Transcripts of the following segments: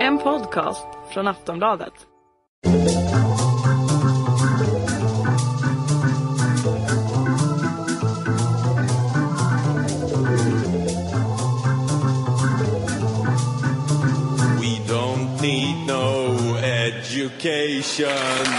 En podcast från Aftonbladet. We don't need no education.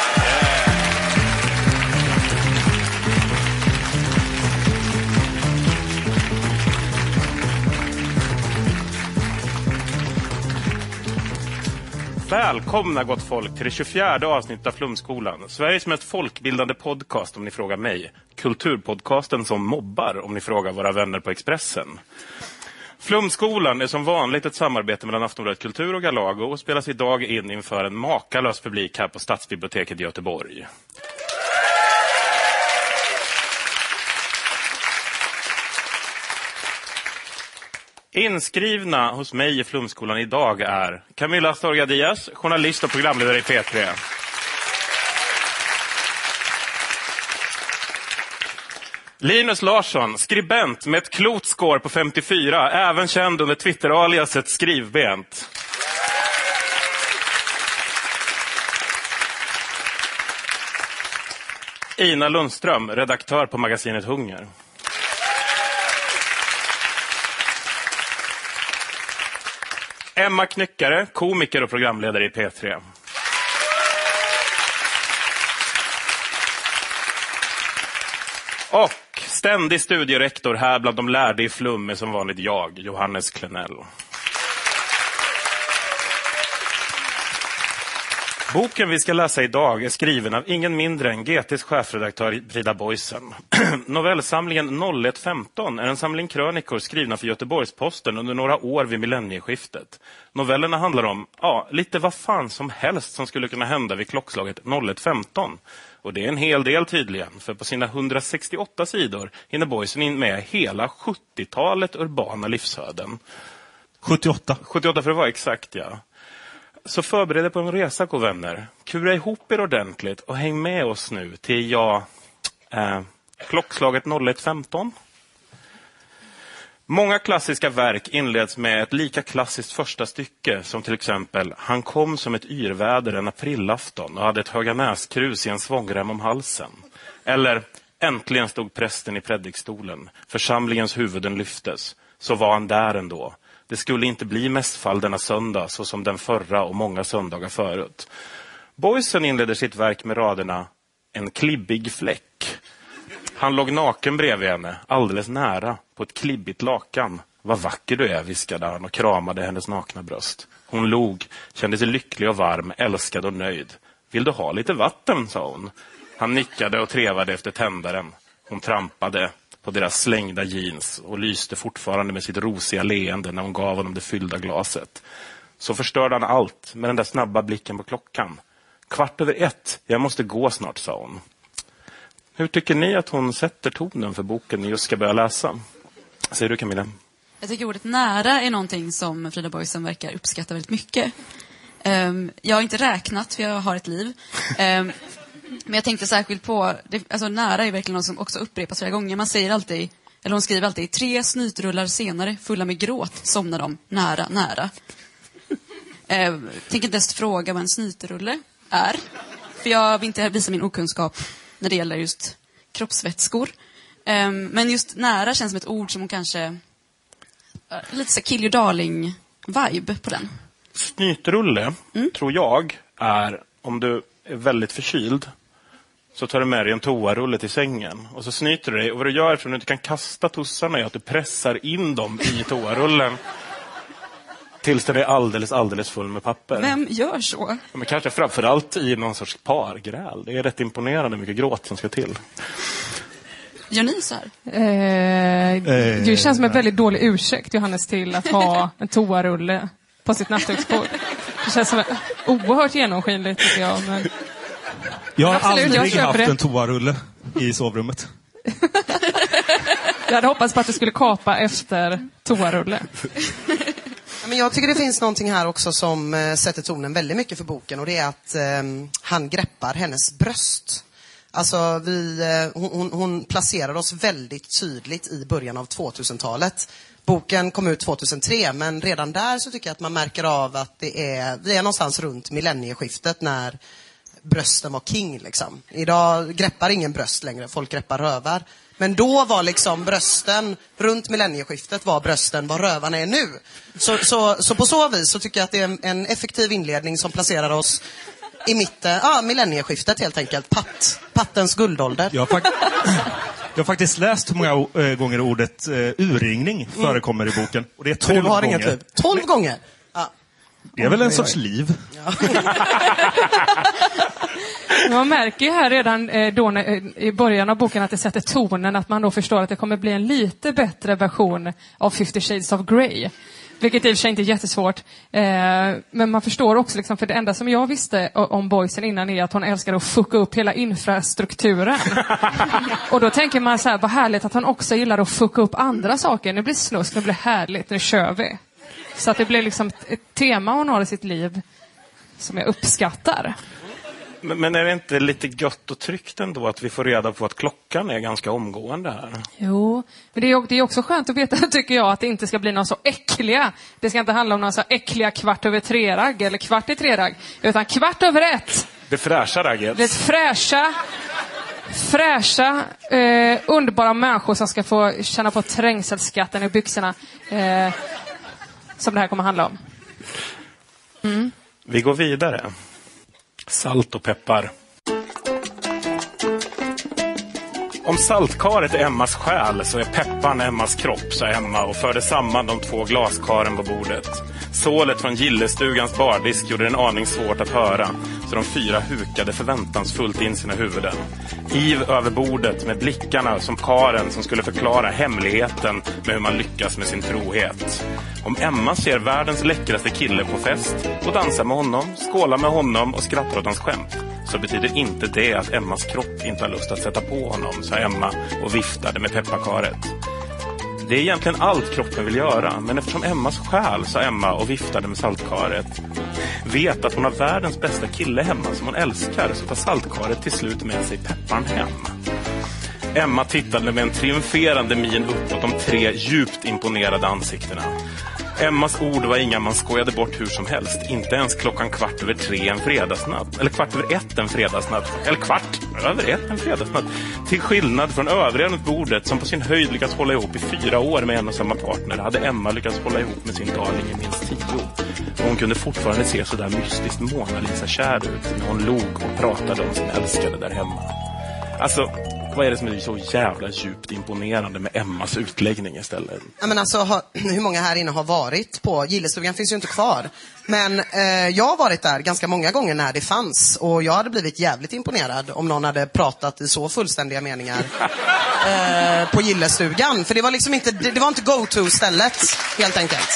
Välkomna gott folk till det 24:e avsnittet av Flumskolan. Sveriges mest folkbildande podcast om ni frågar mig. Kulturpodcasten som mobbar om ni frågar våra vänner på Expressen. Flumskolan är som vanligt ett samarbete mellan Aftonbladet Kultur och Galago och spelas idag in inför en makalös publik här på Stadsbiblioteket i Göteborg. Inskrivna hos mig i Flumskolan idag är Camilla Astorga Diaz, journalist och programledare i P3. Linus Larsson, skribent med ett klotscore på 54, även känd under Twitter-aliaset Skrivbent. Ina Lundström, redaktör på magasinet Hunger. Emma Knyckare, komiker och programledare i P3. Och ständig studierektor här bland de lärde i Flum är som vanligt jag, Johannes Klenell. Boken vi ska läsa idag är skriven av ingen mindre än GT:s chefredaktör Frida Boisen. Novellsamlingen 0115 är en samling krönikor skrivna för Göteborgs-Posten under några år vid millennieskiftet. Novellerna handlar om, lite vad fan som helst som skulle kunna hända vid klockslaget 0115. Och det är en hel del tydligen, för på sina 168 sidor hinner Boisen in med hela 70-talet urbana livsöden. 78 för att vara exakt, ja. Så förbered er på en resa, vänner. Kura ihop er ordentligt och häng med oss nu till klockslaget 0115. Många klassiska verk inleds med ett lika klassiskt första stycke som till exempel Han kom som ett yrväder en aprilafton och hade ett Höganäskrus i en svångrem om halsen. Eller Äntligen stod prästen i predikstolen. Församlingens huvuden lyftes. Så var han där ändå. Det skulle inte bli mästfall denna söndag så som den förra och många söndagar förut. Boisen inleder sitt verk med raderna En klibbig fläck. Han låg naken bredvid henne, alldeles nära, på ett klibbigt lakan. Vad vacker du är, viskade han och kramade hennes nakna bröst. Hon log, kände sig lycklig och varm, älskad och nöjd. Vill du ha lite vatten, sa hon. Han nickade och trevade efter tändaren. Hon trampade på deras slängda jeans och lyste fortfarande med sitt rosiga leende när hon gav honom det fyllda glaset. Så förstörde han allt med den där snabba blicken på klockan. 1:15, jag måste gå snart, sa hon. Hur tycker ni att hon sätter tonen för boken ni just ska börja läsa? Säger du, Camilla? Jag tycker ordet nära är någonting som Frida Boisen verkar uppskatta väldigt mycket. Jag har inte räknat för jag har ett liv. Men jag tänkte särskilt på, alltså nära är verkligen något som också upprepas flera gånger. Man säger alltid, eller hon skriver alltid, 3 snytrullar senare, fulla med gråt, somnar de, nära, nära. Tänker inte ens fråga vad en snytrulle är. För jag vill inte visa min okunskap när det gäller just kroppsvätskor. Men just nära känns som ett ord som hon kanske, lite så kill your darling vibe på den. Snytrulle, tror jag, är om du är väldigt förkyld. Så tar du med dig en toarulle till sängen. Och så snyter du dig. Och vad du gör eftersom du inte kan kasta tussarna är att du pressar in dem i toarullen. Tills den är alldeles full med papper. Vem gör så? Ja, men kanske framförallt i någon sorts pargräl. Det är rätt imponerande mycket gråt som ska till. Gör ni så här? Det känns som en väldigt dålig ursäkt, Johannes, till att ha en toarulle på sitt nattduksbord. Det känns som oerhört genomskinligt, tycker jag. Men... Jag har absolut, aldrig haft en toarulle i sovrummet. Jag hade hoppats på att det skulle kapa efter toarulle. Men jag tycker det finns någonting här också som sätter tonen väldigt mycket för boken. Och det är att han greppar hennes bröst. Alltså hon placerar oss väldigt tydligt i början av 2000-talet. Boken kom ut 2003, men redan där så tycker jag att man märker av att vi är någonstans runt millennieskiftet när brösten var king liksom. Idag greppar ingen bröst längre, folk greppar rövar. Men då var liksom brösten, runt millennieskiftet var brösten vad rövarna är nu. Så på så vis så tycker jag att det är en effektiv inledning som placerar oss i mitten, millennieskiftet helt enkelt. Pattens guldålder. Jag har faktiskt läst hur många gånger ordet urringning förekommer i boken. Och det är 12 gånger. Inget liv. 12 gånger? Ja. Det är väl en sorts liv. Ja. Man märker ju här redan då i början av boken att det sätter tonen, att man då förstår att det kommer bli en lite bättre version av 50 Shades of Grey. Vilket i och för sig inte är jättesvårt. Men man förstår också, liksom, för det enda som jag visste om Boysen innan är att hon älskar att fucka upp hela infrastrukturen. Och då tänker man så här, vad härligt att hon också gillar att fucka upp andra saker. Nu blir snusk, nu blir härligt, nu kör vi. Så att det blir liksom ett tema hon har i sitt liv som jag uppskattar. Men är det inte lite gött och tryggt ändå att vi får reda på att klockan är ganska omgående här? Jo, men det är också skönt att veta, tycker jag, att det inte ska bli någon så äckliga. Det ska inte handla om någon så äckliga 2:15-ragg eller 2:45, utan 1:15. Det fräscha ragget. Det fräscha, underbara människor som ska få känna på trängselskatten i byxorna. Som det här kommer handla om. Mm. Vi går vidare. Salt och peppar. Om saltkaret är Emmas själ så är pepparn Emmas kropp, sa Emma och förde samman de två glaskaren på bordet. Sålet från gillestugans bardisk gjorde en aning svårt att höra, så de fyra hukade förväntansfullt in sina huvuden. Iv över bordet med blickarna som karen som skulle förklara hemligheten med hur man lyckas med sin trohet. Om Emma ser världens läckraste kille på fest och dansar med honom, skålar med honom och skrattar åt hans skämt, så betyder inte det att Emmas kropp inte har lust att sätta på honom, sa Emma och viftade med pepparkaret. Det är egentligen allt kroppen vill göra, men eftersom Emmas själ, sa Emma och viftade med saltkaret, vet att hon har världens bästa kille hemma som hon älskar, så tar saltkaret till slut med sig pepparn hem. Emma tittade med en triumferande min uppåt de tre djupt imponerade ansiktena. Emmas ord var inga man skojade bort hur som helst. Inte ens 3:15 en fredagsnatt. Eller 1:15 en fredagsnatt. Eller 1:15 en fredagsnatt. Till skillnad från övriga runt bordet som på sin höjd lyckats hålla ihop i 4 år med en och samma partner, hade Emma lyckats hålla ihop med sin darling i minst 10. Och hon kunde fortfarande se så där mystiskt Mona Lisa kär ut när hon log och pratade om sin älskade där hemma. Alltså, vad är det som är så jävla djupt imponerande med Emmas utläggning istället? Ja, men alltså, hur många här inne har varit på gillestugan finns ju inte kvar. Men jag har varit där ganska många gånger när det fanns. Och jag hade blivit jävligt imponerad om någon hade pratat i så fullständiga meningar på gillestugan. För det var liksom inte, det var inte go-to-stället, helt enkelt.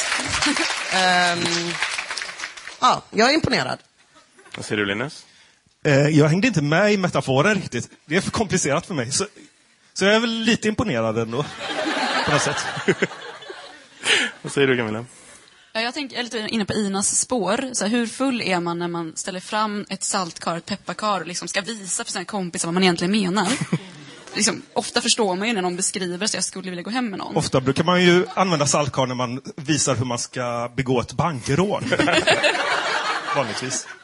Ja, jag är imponerad. Vad säger du, Linus? Jag hängde inte med i metaforen riktigt. Det är för komplicerat för mig. Så jag är väl lite imponerad ändå. På något sätt. Vad säger du, Camilla? Jag är lite inne på Inas spår. Så här, hur full är man när man ställer fram ett saltkar, ett pepparkar och liksom ska visa för sina kompisar vad man egentligen menar? Liksom, ofta förstår man ju när någon beskriver så jag skulle vilja gå hem med någon. Ofta brukar man ju använda saltkar när man visar hur man ska begå ett bankrån. Vanligtvis.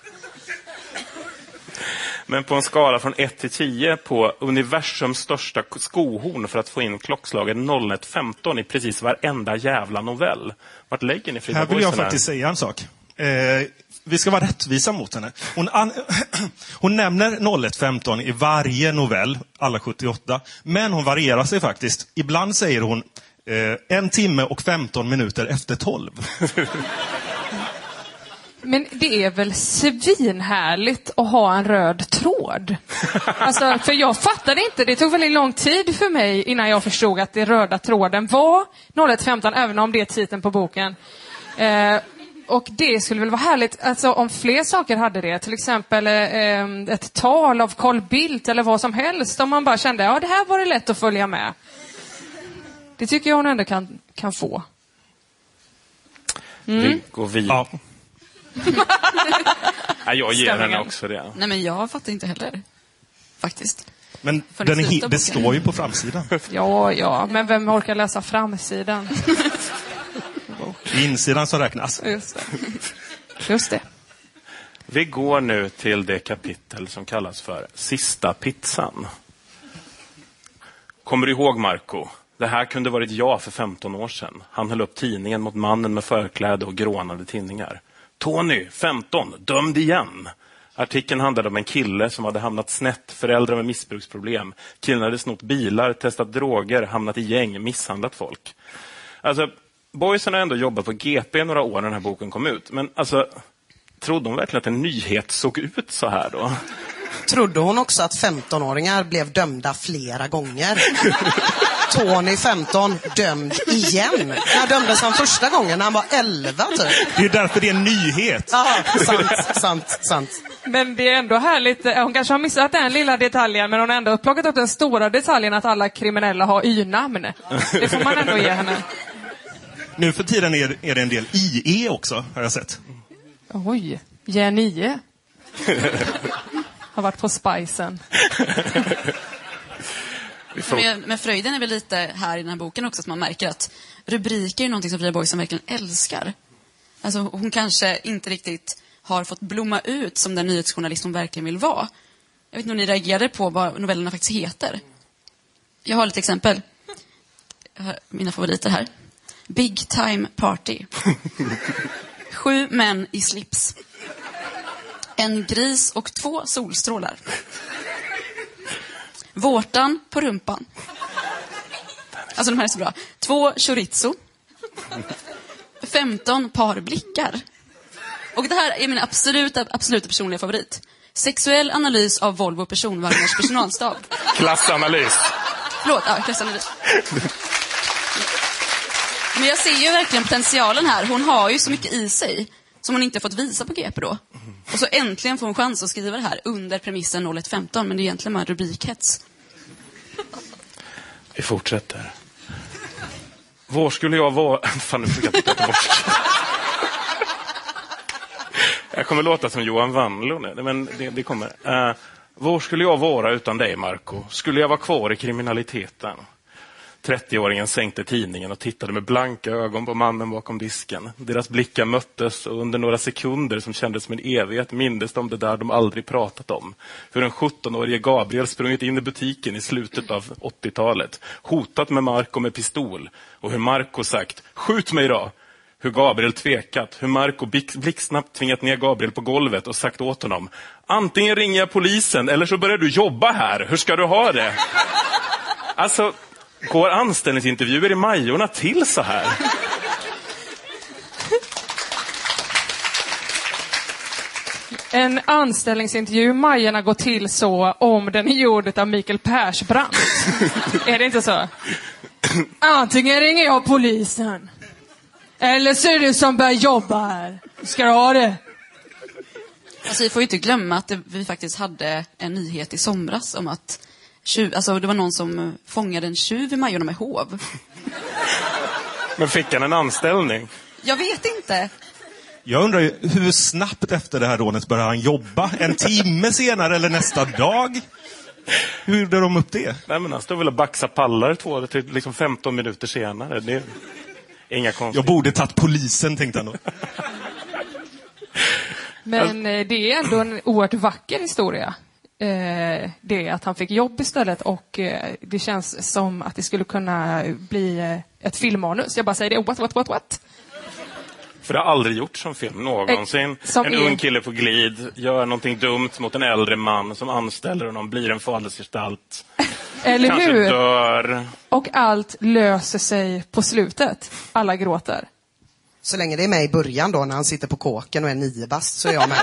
Men på en skala från 1 till 10 på universums största skohorn för att få in klockslaget 01:15 i precis varenda jävla novell. Vart lägger ni Frida Här vill Boysen jag faktiskt säga en sak. Vi ska vara rättvisa mot henne. Hon nämner 01:15 i varje novell, alla 78. Men hon varierar sig faktiskt. Ibland säger hon 1 timme och 15 minuter efter 12. Men det är väl svinhärligt att ha en röd tråd. Alltså, för jag fattade inte, det tog väldigt lång tid för mig innan jag förstod att den röda tråden var 01:15, även om det är titeln på boken. Och det skulle väl vara härligt alltså, om fler saker hade det. Till exempel ett tal av Carl Bildt eller vad som helst. Om man bara kände, ja det här var det lätt att följa med. Det tycker jag hon ändå kan få. Vi går vidare. Ja. Ja, jag ger henne också det. Nej, men jag fattar inte heller. Faktiskt. Men Får ni den sluta det boken? står ju på framsidan. Ja, men vem orkar läsa framsidan? Insidan som räknas. Just det. Vi går nu till det kapitel som kallas för Sista pizzan. Kommer du ihåg, Marco? Det här kunde varit jag för 15 år sedan. Han höll upp tidningen mot mannen med förkläde och grånade tinningar. Tony, 15, dömd igen. Artikeln handlade om en kille som hade hamnat snett, föräldrar med missbruksproblem. Killen hade snott bilar, testat droger, hamnat i gäng, misshandlat folk. Alltså, boysen har ändå jobbat på GP några år när den här boken kom ut. Men alltså, trodde hon verkligen att en nyhet såg ut så här då? Trodde hon också att 15-åringar blev dömda flera gånger? Tony 15, dömd igen. När dömdes han första gången? När han var 11 typ. Det är därför det är en nyhet. Ja, sant. Men det är ändå härligt. Hon kanske har missat den lilla detaljen, men hon har ändå plockat upp den stora detaljen att alla kriminella har y-namn. Det får man ändå ge henne. Nu för tiden är det en del IE också, har jag sett. Oj, Jennie. Har varit på Spicen. Men fröjden är väl lite här i den här boken också, att man märker att rubriker är någonting som Frida Boysen verkligen älskar. Alltså hon kanske inte riktigt har fått blomma ut som den nyhetsjournalist hon verkligen vill vara. Jag vet inte om ni reagerade på vad novellerna faktiskt heter. Jag har lite exempel. Jag har mina favoriter här. Big Time Party. 7 män i slips. En gris och 2 solstrålar. Vårtan på rumpan. Alltså de här är så bra. 2 chorizo. 15 par blickar. Och det här är min absoluta personliga favorit. Sexuell analys av Volvo personvagnars personalstab. Klassanalys. Förlåt, ja, klassanalys. Men jag ser ju verkligen potentialen här. Hon har ju så mycket i sig som hon inte har fått visa på GP då. Och så äntligen får hon chans att skriva det här under premissen 0115, men det är egentligen bara rubrikhets. Vi fortsätter. Var skulle jag vara? Fan, nu fick jag titta på bort. Jag kommer låta som Johan Wanlo nu, men det kommer. Var skulle jag vara utan dig, Marco? Skulle jag vara kvar i kriminaliteten? 30-åringen sänkte tidningen och tittade med blanka ögon på mannen bakom disken. Deras blickar möttes och under några sekunder som kändes som en evighet mindes de det där de aldrig pratat om. Hur en 17-årige Gabriel sprungit in i butiken i slutet av 80-talet, hotat med Marco med pistol. Och hur Marco sagt, skjut mig då! Hur Gabriel tvekat, hur Marco blixtsnabbt tvingat ner Gabriel på golvet och sagt åt honom, antingen ringer jag polisen eller så börjar du jobba här, hur ska du ha det? Alltså, går anställningsintervjuer i Majorna till så här? En anställningsintervju i Majorna går till så om den är gjord av Mikael Persbrandt. Är det inte så? Antingen ringer jag polisen eller så är det som börjar jobba här. Ska du ha det? Alltså vi får ju inte glömma att vi faktiskt hade en nyhet i somras om att det var någon som fångade en tjuv i Majorna med hov. Men fick han en anställning? Jag vet inte. Jag undrar ju, hur snabbt efter det här rånet började han jobba? En timme senare eller nästa dag? Hur gjorde de upp det? Nej, men han stod väl och baxa pallar till liksom 15 minuter senare. Det är inga konstigt. Jag borde tagit polisen, tänkte han då. Men det är ändå en oerhört vacker historia. Det att han fick jobb istället och det känns som att det skulle kunna bli ett filmmanus. Jag bara säger det, what? För det har aldrig gjort som film någonsin. En ung kille på glid gör någonting dumt mot en äldre man som anställer honom, blir en fadersgestalt. Eller kanske hur? Dör. Och allt löser sig på slutet. Alla gråter. Så länge det är med i början då, när han sitter på kåken och är 9 bast, så är jag med.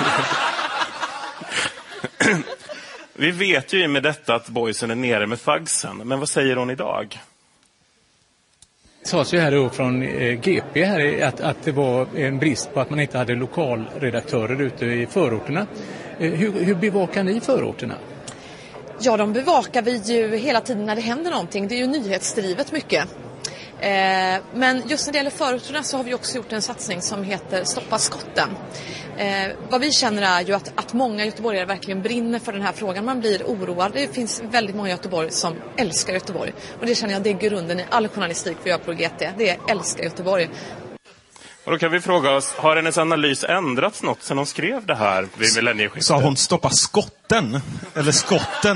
Vi vet ju med detta att boysen är nere med fagsen. Men vad säger hon idag? Det sades ju här då från GP här att det var en brist på att man inte hade lokalredaktörer ute i förorterna. Hur bevakar ni förorterna? Ja, de bevakar vi ju hela tiden när det händer någonting. Det är ju nyhetsdrivet mycket. Men just när det gäller förorterna så har vi också gjort en satsning som heter Stoppa skotten. Vad vi känner är ju att många göteborgare verkligen brinner för den här frågan. Man blir oroad. Det finns väldigt många i Göteborg som älskar Göteborg. Och det känner jag, det är grunden i all journalistik vi gör på GT. Det är älskar Göteborg. Och då kan vi fråga oss, har hennes analys ändrats något sedan hon skrev det här vid millennieskiftet? Sa hon stoppa skotten? Eller skotten?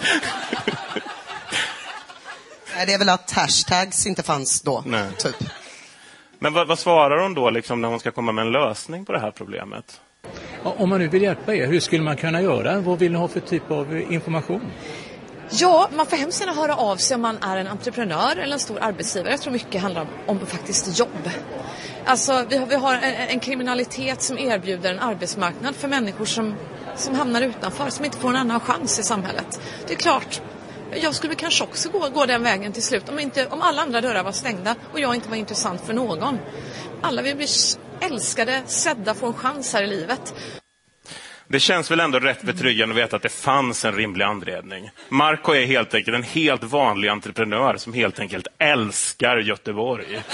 Nej, det är väl att hashtags inte fanns då, typ. Men vad svarar hon då liksom, när hon ska komma med en lösning på det här problemet? Om man nu vill hjälpa er, hur skulle man kunna göra? Vad vill ni ha för typ av information? Ja, man får hemskt gärna höra av sig om man är en entreprenör eller en stor arbetsgivare. Jag tror mycket handlar om faktiskt jobb. Alltså, vi har en kriminalitet som erbjuder en arbetsmarknad för människor som hamnar utanför, som inte får en annan chans i samhället. Det är klart, jag skulle kanske också gå den vägen till slut om alla andra dörrar var stängda och jag inte var intressant för någon. Alla vill bli älskade, sedda, få en chans här i livet. Det känns väl ändå rätt betryggande att veta att det fanns en rimlig anledning. Marco är helt enkelt en helt vanlig entreprenör som helt enkelt älskar Göteborg.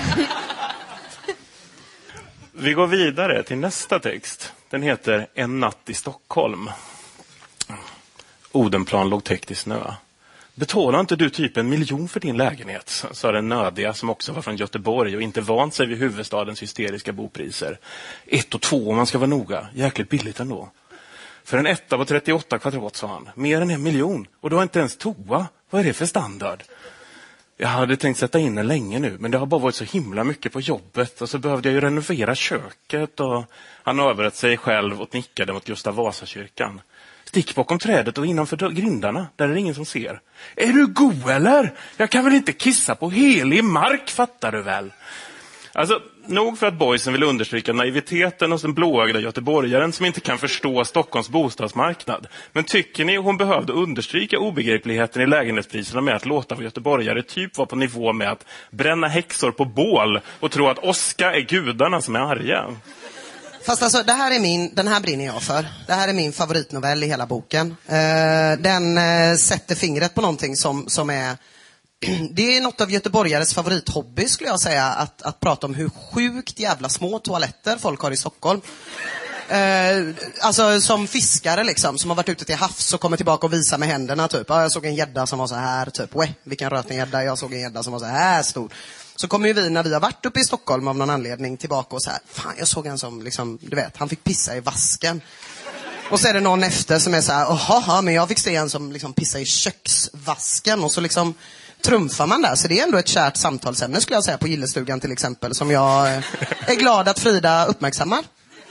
Vi går vidare till nästa text. Den heter En natt i Stockholm. Odenplan låg täckt i snö. Betalar inte du typ 1 miljon för din lägenhet? Sa den nödiga som också var från Göteborg och inte vant sig vid huvudstadens hysteriska bopriser. 1 och 2 om man ska vara noga. Jäkligt billigt ändå. För en etta på 38 kvadrat, sa han. Mer än 1 miljon. Och du har inte ens toa. Vad är det för standard? Jag hade tänkt sätta in den länge nu, men det har bara varit så himla mycket på jobbet. Och så behövde jag ju renovera köket. Och han överrätt sig själv och nickade mot Gustav Vasakyrkan. Stick bakom trädet och innanför grindarna, där är det ingen som ser. Är du god eller? Jag kan väl inte kissa på helig mark, fattar du väl? Alltså, nog för att boysen vill understryka naiviteten hos den blåögda göteborgaren som inte kan förstå Stockholms bostadsmarknad. Men tycker ni hon behövde understryka obegripligheten i lägenhetspriserna med att låta vår göteborgare typ vara på nivå med att bränna häxor på bål och tro att Oskar är gudarna som är arga? Fast alltså, den här brinner jag för. Det här är min favoritnovell i hela boken. Den sätter fingret på någonting som är... Det är något av göteborgares favorithobby, skulle jag säga. Att prata om hur sjukt jävla små toaletter folk har i Stockholm. Alltså som fiskare liksom, som har varit ute till havs och kommer tillbaka och visar med händerna typ. Jag såg en gädda som var så här typ. Vilken röten gädda. Jag såg en gädda som var så här stor. Så kommer ju vi, när vi har varit uppe i Stockholm av någon anledning, tillbaka och så här, fan, jag såg en som liksom, du vet, han fick pissa i vasken. Och så är det någon efter som är så här, jaha, men jag fick se en som liksom pissa i köksvasken. Och så liksom trumfar man där. Så det är ändå ett kärt samtalsämne, skulle jag säga, på Gillestugan till exempel, som jag är glad att Frida uppmärksammar.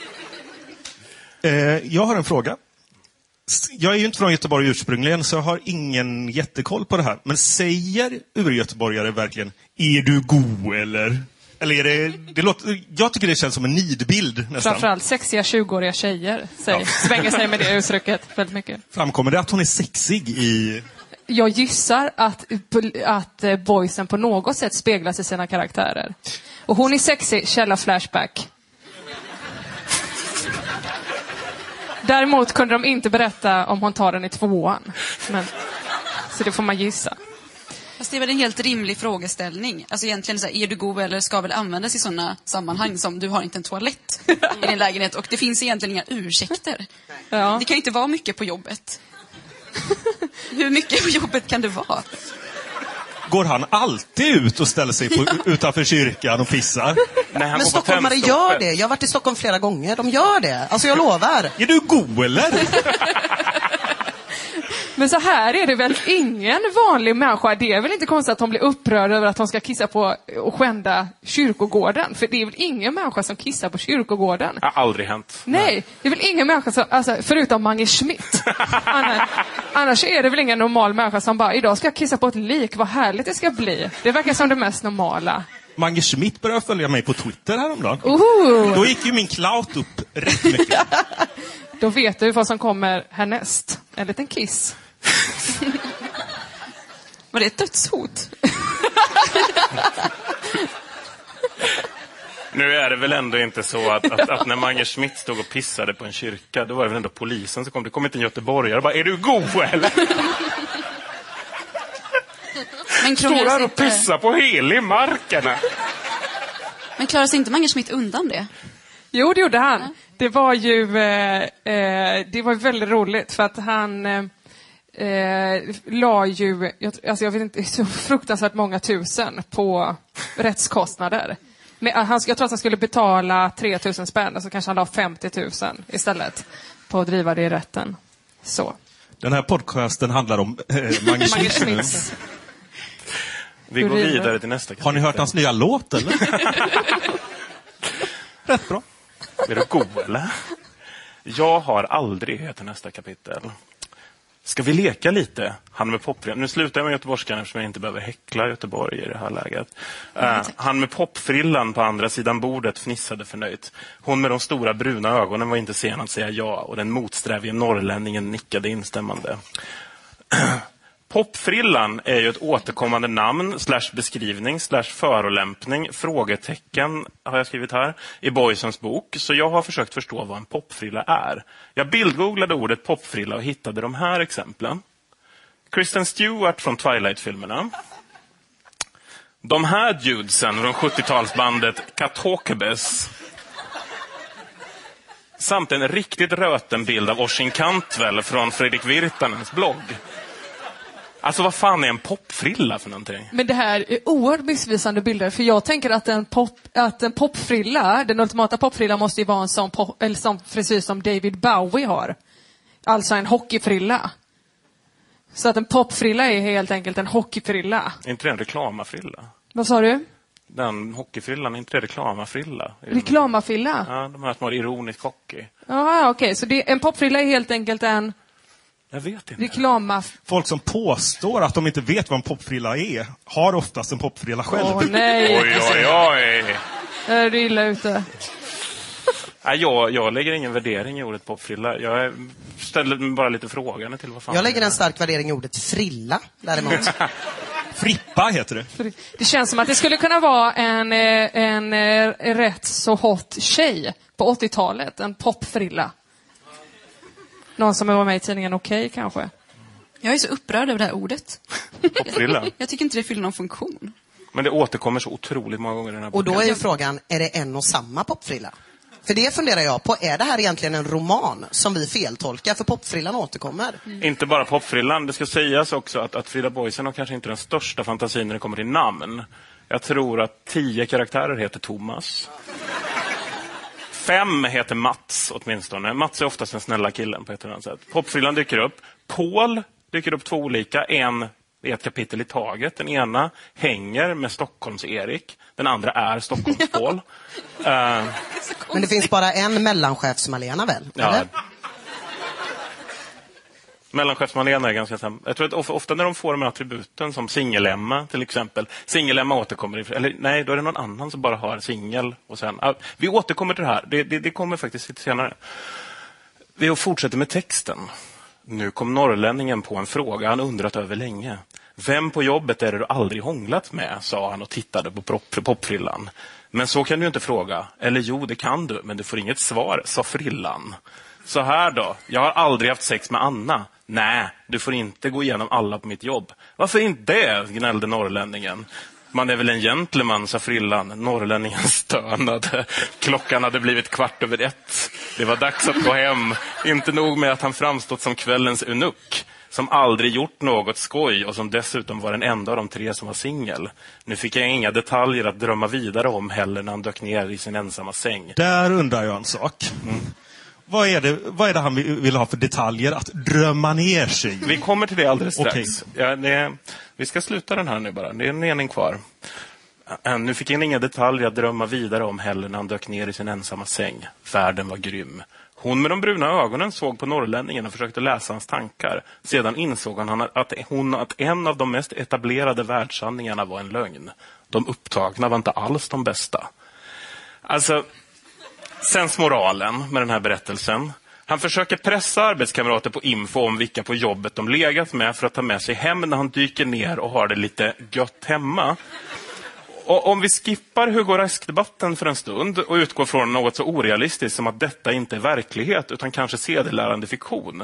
Jag har en fråga. Jag är ju inte från Göteborg ursprungligen, så jag har ingen jättekoll på det här. Men säger urgöteborgare verkligen, är du god eller? Eller är det låter, jag tycker det känns som en nidbild nästan. Framförallt sexiga 20-åriga tjejer svänger sig med det uttrycket väldigt mycket. Framkommer det att hon är sexig i... Jag gissar att boysen på något sätt speglas i sina karaktärer. Och hon är sexig, källa Flashback. Däremot kunde de inte berätta om hon tar den i 2:an. Så det får man gissa. Fast det är väl en helt rimlig frågeställning. Alltså egentligen så här, är du god eller ska väl användas i sådana sammanhang som du har inte en toalett i din lägenhet och det finns egentligen inga ursäkter. Ja. Det kan ju inte vara mycket på jobbet. Hur mycket på jobbet kan det vara? Går han alltid ut och ställer sig utanför kyrkan och pissar? Nej, Men stockholmare gör det. Jag har varit i Stockholm flera gånger. De gör det. Alltså jag lovar. Är du god eller? Men så här är det väl ingen vanlig människa. Det är väl inte konstigt att hon blir upprörd över att hon ska kissa på och skända kyrkogården. För det är väl ingen människa som kissar på kyrkogården. Det har aldrig hänt. Nej, det är väl ingen människa som, alltså, förutom Mange Schmidt. Annars är det väl ingen normal människa som bara, idag ska jag kissa på ett lik, vad härligt det ska bli. Det verkar som det mest normala. Mange Schmidt började följa mig på Twitter häromdagen. Då gick ju min clout upp rätt mycket. Då vet du vad som kommer härnäst. En liten kiss. Var det ett dödshot? Nu är det väl ändå inte så att när Mange Schmidt stod och pissade på en kyrka, då var det väl ändå polisen som kom. Det kom inte en göteborgare och bara, är du god eller? Men Står krånglar här sig och inte, pissar på helig marken. men klarar sig inte Mangerschmidt undan det? Jo, det gjorde han. Det var ju det var väldigt roligt för att han la ju, jag vet inte, så fruktansvärt många tusen på rättskostnader. Men jag tror att han skulle betala 3 000 spänn, så kanske han la 50 000 istället på att driva det i rätten. Så. Den här podcasten handlar om Mangerschmidt. Vi går vidare till nästa kapitel. Har ni hört hans nya låt, eller? Rätt bra. Är du god, eller? Jag har aldrig heter nästa kapitel. Ska vi leka lite? Han med popfrillan. Nu slutar jag med göteborgskan eftersom jag inte behöver häckla Göteborg i det här läget. Han med popfrillan på andra sidan bordet fnissade förnöjt. Hon med de stora bruna ögonen var inte sen att säga ja, och den motsträvige norrlänningen nickade instämmande. Popfrillan är ju ett återkommande namn, /beskrivning, /förolämpning, frågetecken har jag skrivit här, i Boysons bok. Så jag har försökt förstå vad en popfrilla är. Jag bildgooglade ordet popfrilla och hittade de här exemplen. Kristen Stewart från Twilight-filmerna. De här dudesen från 70-talsbandet Catawkebes. Samt en riktigt röten bild av Oshin Cantwell från Fredrik Virtanens blogg. Alltså vad fan är en popfrilla för någonting? Men det här är oerhört missvisande bilder, för jag tänker att en popfrilla, den ultimata popfrilla måste ju vara en sån frisyr som David Bowie har. Alltså en hockeyfrilla. Så att en popfrilla är helt enkelt en hockeyfrilla. Är inte det en reklamafrilla? Vad sa du? Den hockeyfrillan, är inte det reklamafrilla? Reklamafrilla? Ja, de här som har ironisk hockey. Ja, okej. Så en popfrilla är helt enkelt en... Jag vet inte. Folk som påstår att de inte vet vad en popfrilla är har oftast en popfrilla själv. Åh nej. Oj. Är du illa ute? Nej, jag lägger ingen värdering i ordet popfrilla. Jag ställer mig bara lite frågande till vad fan. Jag lägger en stark värdering i ordet frilla däremot. Frippa heter det. Det känns som att det skulle kunna vara en rätt så hot tjej på 80-talet. En popfrilla. Någon som var med i tidningen Okej, kanske. Jag är så upprörd över det här ordet. Popfrilla. Jag tycker inte det fyller någon funktion. Men det återkommer så otroligt många gånger i den här Och boken. då är ju frågan, är det en och samma popfrilla? För det funderar jag på, är det här egentligen en roman som vi feltolkar? För popfrillan återkommer. Inte bara popfrillan, det ska sägas också att Frida Boisen har kanske inte den största fantasin när det kommer till namn. Jag tror att 10 karaktärer heter Thomas. 5 heter Mats åtminstone. Mats är oftast den snälla killen på ett eller annat sätt. Popfrillan dyker upp. Paul dyker upp 2 olika. En är ett kapitel i taget. Den ena hänger med Stockholms-Erik. Den andra är Stockholms-Paul. Men det finns bara en mellanchefs-Malena väl? Ja. Eller? Mellanchefs-Malena är ganska sam. Jag tror att ofta när de får de här attributen som singelemma till exempel. Singelemma återkommer i, eller nej, då är det någon annan som bara har singel och sen vi återkommer till det här. Det kommer faktiskt lite senare. Vi fortsätter med texten. Nu kom norrlänningen på en fråga han undrat över länge. Vem på jobbet är det du aldrig hånglat med, sa han och tittade på popfrillan. Men så kan du inte fråga. Eller jo, det kan du, men du får inget svar, sa frillan. Så här då, jag har aldrig haft sex med Anna. Nej, du får inte gå igenom alla på mitt jobb. Varför inte det, gnällde norrlänningen. Man är väl en gentleman, sa frillan. Norrlänningen stönade. Klockan hade blivit 1:15. Det var dags att gå hem. Inte nog med att han framstått som kvällens eunuck, som aldrig gjort något skoj och som dessutom var den enda av de 3 som var singel. Nu fick jag inga detaljer att drömma vidare om heller när han dök ner i sin ensamma säng. Där undrar jag en sak. Vad är det han vill ha för detaljer att drömma ner sig? Vi kommer till det alldeles strax. Okay. Ja, vi ska sluta den här nu bara. Det är en mening kvar. Nu fick jag inga detaljer att drömma vidare om heller när han dök ner i sin ensamma säng. Världen var grym. Hon med de bruna ögonen såg på norrlänningen och försökte läsa hans tankar. Sedan insåg han att en av de mest etablerade världssanningarna var en lögn. De upptagna var inte alls de bästa. Alltså, sensmoralen med den här berättelsen. Han försöker pressa arbetskamrater på info om vilka på jobbet de legat med för att ta med sig hem när han dyker ner och har det lite gött hemma. Och om vi skippar Hugo Rask-debatten för en stund och utgår från något så orealistiskt som att detta inte är verklighet utan kanske sedelärande fiktion.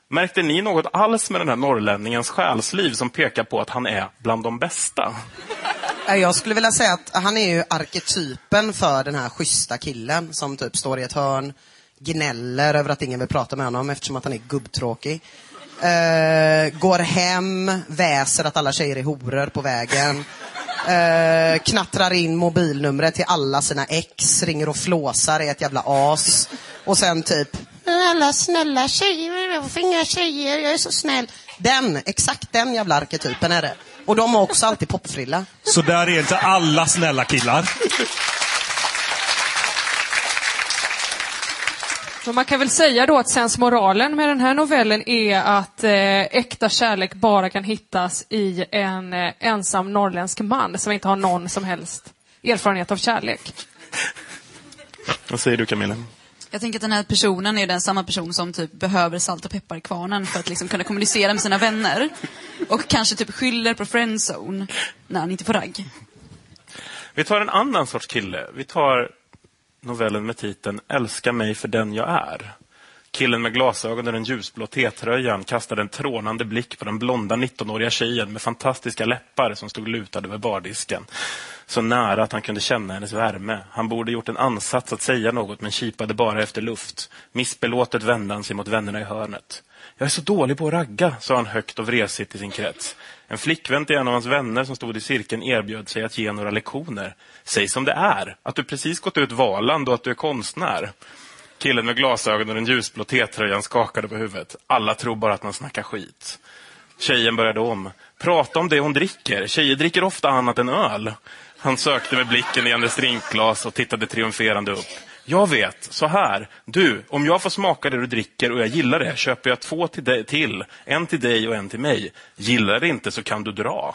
Märkte ni något alls med den här norrlänningens själsliv som pekar på att han är bland de bästa? Jag skulle vilja säga att han är ju arketypen för den här schyssta killen som typ står i ett hörn, gnäller över att ingen vill prata med honom eftersom att han är gubbtråkig. Går hem, väser att alla tjejer är horor på vägen. Knattrar in mobilnumret till alla sina ex, ringer och flåsar, är ett jävla as. Och sen typ, alla snälla tjejer, jag får inga tjejer, jag är så snäll. Exakt den jävla arketypen är det. Och de har också alltid popfrilla. Så där är inte alla snälla killar. Så man kan väl säga då att sensmoralen med den här novellen är att äkta kärlek bara kan hittas i en ensam norrländsk man som inte har någon som helst erfarenhet av kärlek. Vad säger du, Camilla? Jag tänker att den här personen är den samma person som typ behöver salt- och pepparkvarnen för att liksom kunna kommunicera med sina vänner. Och kanske typ skyller på friendzone när han inte får ragg. Vi tar en annan sorts kille. Vi tar novellen med titeln Älska mig för den jag är. Killen med glasögon och den ljusblå T-tröjan kastade en trånande blick på den blonda 19-åriga tjejen med fantastiska läppar som stod lutad över bardisken. Så nära att han kunde känna hennes värme. Han borde gjort en ansats att säga något men kipade bara efter luft. Missbelåtet vände han sig mot vännerna i hörnet. Jag är så dålig på att ragga, sa han högt och vresigt i sin krets. En flickvän till en av hans vänner som stod i cirkeln erbjöd sig att ge några lektioner. Säg som det är, att du precis gått ut Valand och att du är konstnär. Killen med glasögon och den ljusblå T-tröjan skakade på huvudet. Alla tror bara att man snackar skit. Tjejen började om. Prata om det hon dricker. Tjejer dricker ofta annat än öl. Han sökte med blicken i hennes drinkglas och tittade triumferande upp. Jag vet, så här. Du, om jag får smaka det du dricker och jag gillar det, köper jag 2 till dig till. En till dig och en till mig. Gillar det inte så kan du dra.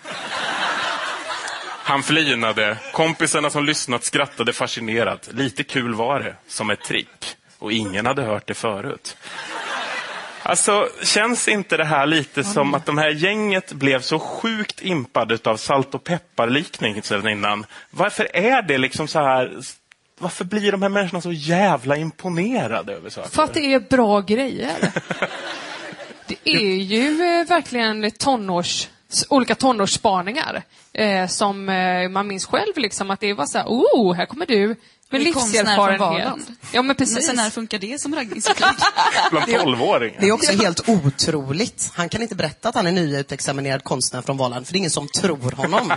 Han flinade. Kompisarna som lyssnat skrattade fascinerat. Lite kul var det, som ett trick. Och ingen hade hört det förut. Alltså, känns inte det här lite som att de här gänget blev så sjukt impade av salt- och pepparliknelsen innan? Varför är det liksom så här... Varför blir de här människorna så jävla imponerade över saker? För att det är bra grejer. Det är ju verkligen olika tonårsspaningar som man minns själv liksom att det var så här, här kommer du med livserfarenhet. Ja, men precis. Men sen när funkar det som raggningsupplägg? Bland 12-åringar. Det är också helt otroligt. Han kan inte berätta att han är nyutexaminerad konstnär från Valand, för det är ingen som tror honom.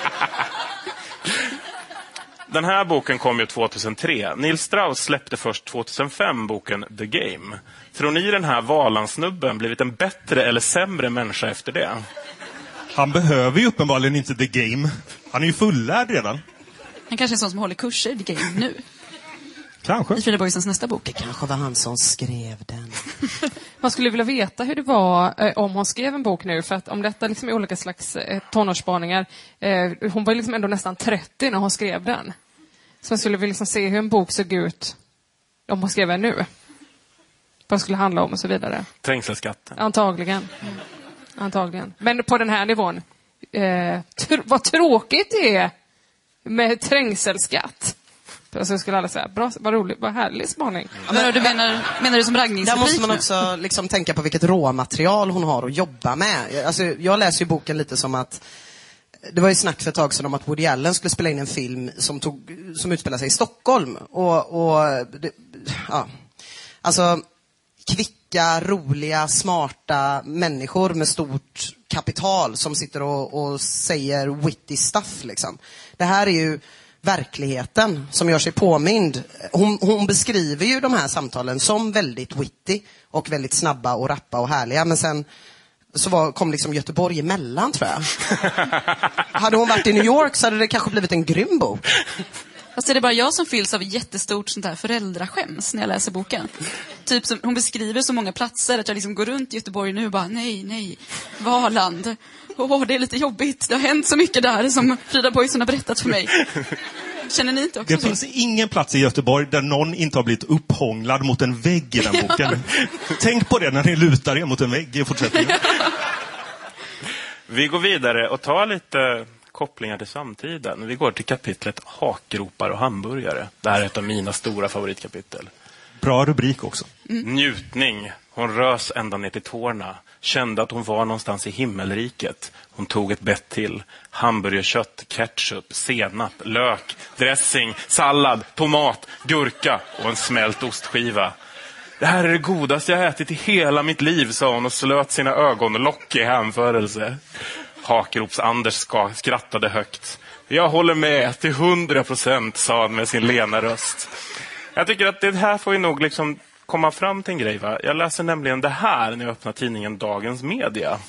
Den här boken kom ju 2003. Neil Strauss släppte först 2005 boken The Game. Tror ni den här Valandsnubben blivit en bättre eller sämre människa efter det? Han behöver ju uppenbarligen inte The Game. Han är ju fullärd redan. Han kanske är en sån som håller kurser i The Game nu. Kanske. I Frida Boisens nästa bok. Det kanske var han som skrev den. Man skulle vilja veta hur det var om hon skrev en bok nu. För att om detta liksom är olika slags tonårsspaningar. Hon var liksom ändå nästan 30 när hon skrev den. Så man skulle vilja liksom se hur en bok såg ut om hon skrev den nu. Vad skulle handla om och så vidare. Trängselskatten. Antagligen. Antagligen. Men på den här nivån. Vad tråkigt det är med trängselskatt. Så skulle alla säga, bra, vad roligt, vad härlig spaning. Men du menar du som raggningsreplik? Där måste man också liksom tänka på vilket råmaterial hon har att jobba med. Alltså, jag läser ju boken lite som att det var ju snack för ett tag sedan om att Woody Allen skulle spela in en film som utspelar sig i Stockholm. Alltså kvicka, roliga, smarta människor med stort kapital som sitter och säger witty stuff liksom. Det här är ju verkligheten som gör sig påmind. Hon beskriver ju de här samtalen som väldigt witty och väldigt snabba och rappa och härliga, men sen så kom liksom Göteborg emellan, tror jag. Hade hon varit i New York så hade det kanske blivit en grym bok. Fast är det bara jag som fylls av jättestort sånt här föräldraskäms när jag läser boken? Typ som, hon beskriver så många platser att jag liksom går runt i Göteborg nu och bara nej, Valand. Det är lite jobbigt. Det har hänt så mycket där som Frida Boisen har berättat för mig. Känner ni inte också det så? finns ingen plats i Göteborg där någon inte har blivit upphånglad mot en vägg i den boken. Tänk på det när ni lutar er mot en vägg i fortsättningen. Vi går vidare och tar lite kopplingar till samtiden. Vi går till kapitlet Hakgropar och hamburgare. Det här är ett av mina stora favoritkapitel. Bra rubrik också. Njutning. Hon rös ända ner till tårna. Kände att hon var någonstans i himmelriket. Hon tog ett bett till. Hamburgerkött, ketchup, senap, lök, dressing, sallad, tomat, gurka och en smält ostskiva. Det här är det godaste jag ätit i hela mitt liv, sa hon och slöt sina ögonlock i hänförelse. Hakrops-Anders skrattade högt. Jag håller med till 100%, sa han med sin lena röst. Jag tycker att det här får ju nog liksom komma fram till en grej, va? Jag läser nämligen det här när jag öppnar tidningen Dagens Media.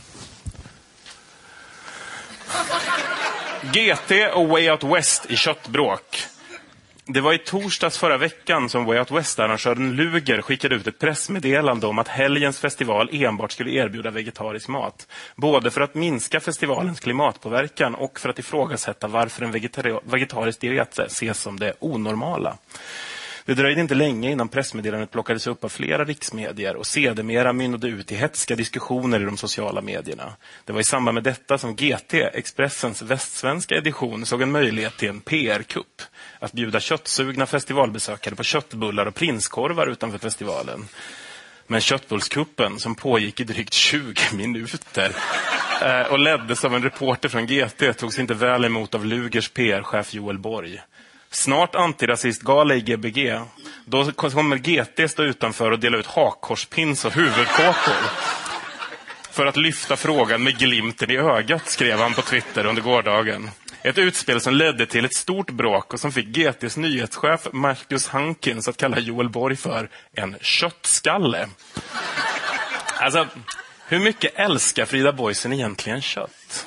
GT och Way Out West i köttbråk. Det var i torsdags förra veckan som Way Out West-arrangören Luger skickade ut ett pressmeddelande om att helgens festival enbart skulle erbjuda vegetarisk mat. Både för att minska festivalens klimatpåverkan och för att ifrågasätta varför en vegetarisk diet ses som det onormala. Det dröjde inte länge innan pressmeddelandet plockades upp av flera riksmedier och sedermera mynnade ut i hetska diskussioner i de sociala medierna. Det var i samband med detta som GT, Expressens västsvenska edition, såg en möjlighet till en PR-kupp. Att bjuda köttsugna festivalbesökare på köttbullar och prinskorvar utanför festivalen. Men köttbullskuppen, som pågick i drygt 20 minuter och leddes av en reporter från GT, togs inte väl emot av Lugers PR-chef Joel Borg. Snart antirasistgala i Gbg. Då kommer GT stå utanför och dela ut hakkorspins och huvudkåpor. För att lyfta frågan med glimten i ögat, skrev han på Twitter under gårdagen. Ett utspel som ledde till ett stort bråk och som fick GTs nyhetschef Marcus Hankins att kalla Joel Borg för en köttskalle. Alltså, hur mycket älskar Frida Boisen egentligen kött?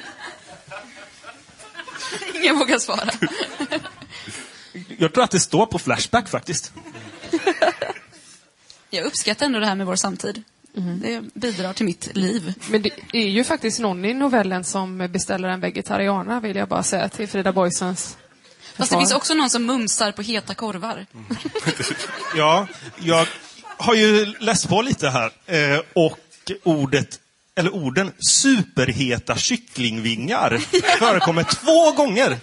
Ingen vågar svara. Jag tror att det står på Flashback faktiskt. Jag uppskattar ändå det här med vår samtid. Det bidrar till mitt liv. Men det är ju faktiskt någon i novellen som beställer en vegetariana, vill jag bara säga till Frida Boisens. Fast det finns också någon som mumsar på heta korvar. Ja, jag har ju läst på lite här. Och orden superheta kycklingvingar förekommer 2 gånger.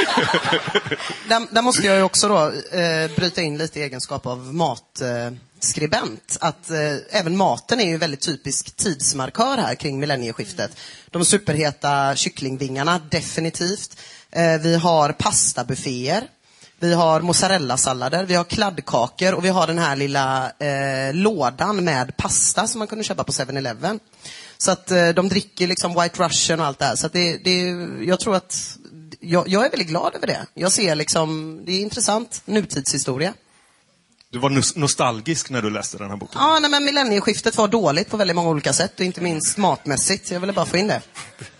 Där måste jag ju också då bryta in lite i egenskap av matskribent. Att även maten är ju väldigt typisk tidsmarkör här kring millennieskiftet. De superheta kycklingvingarna, definitivt. Vi har pastabufféer. Vi har mozzarellasallader, vi har kladdkakor och vi har den här lilla lådan med pasta som man kunde köpa på 7-Eleven. Så att de dricker liksom White Russian och allt det här. Så att jag tror att jag är väldigt glad över det. Jag ser liksom, det är intressant nutidshistoria. Du var nostalgisk när du läste den här boken. Ja, nej, men millennieskiftet var dåligt på väldigt många olika sätt och inte minst matmässigt. Jag ville bara få in det.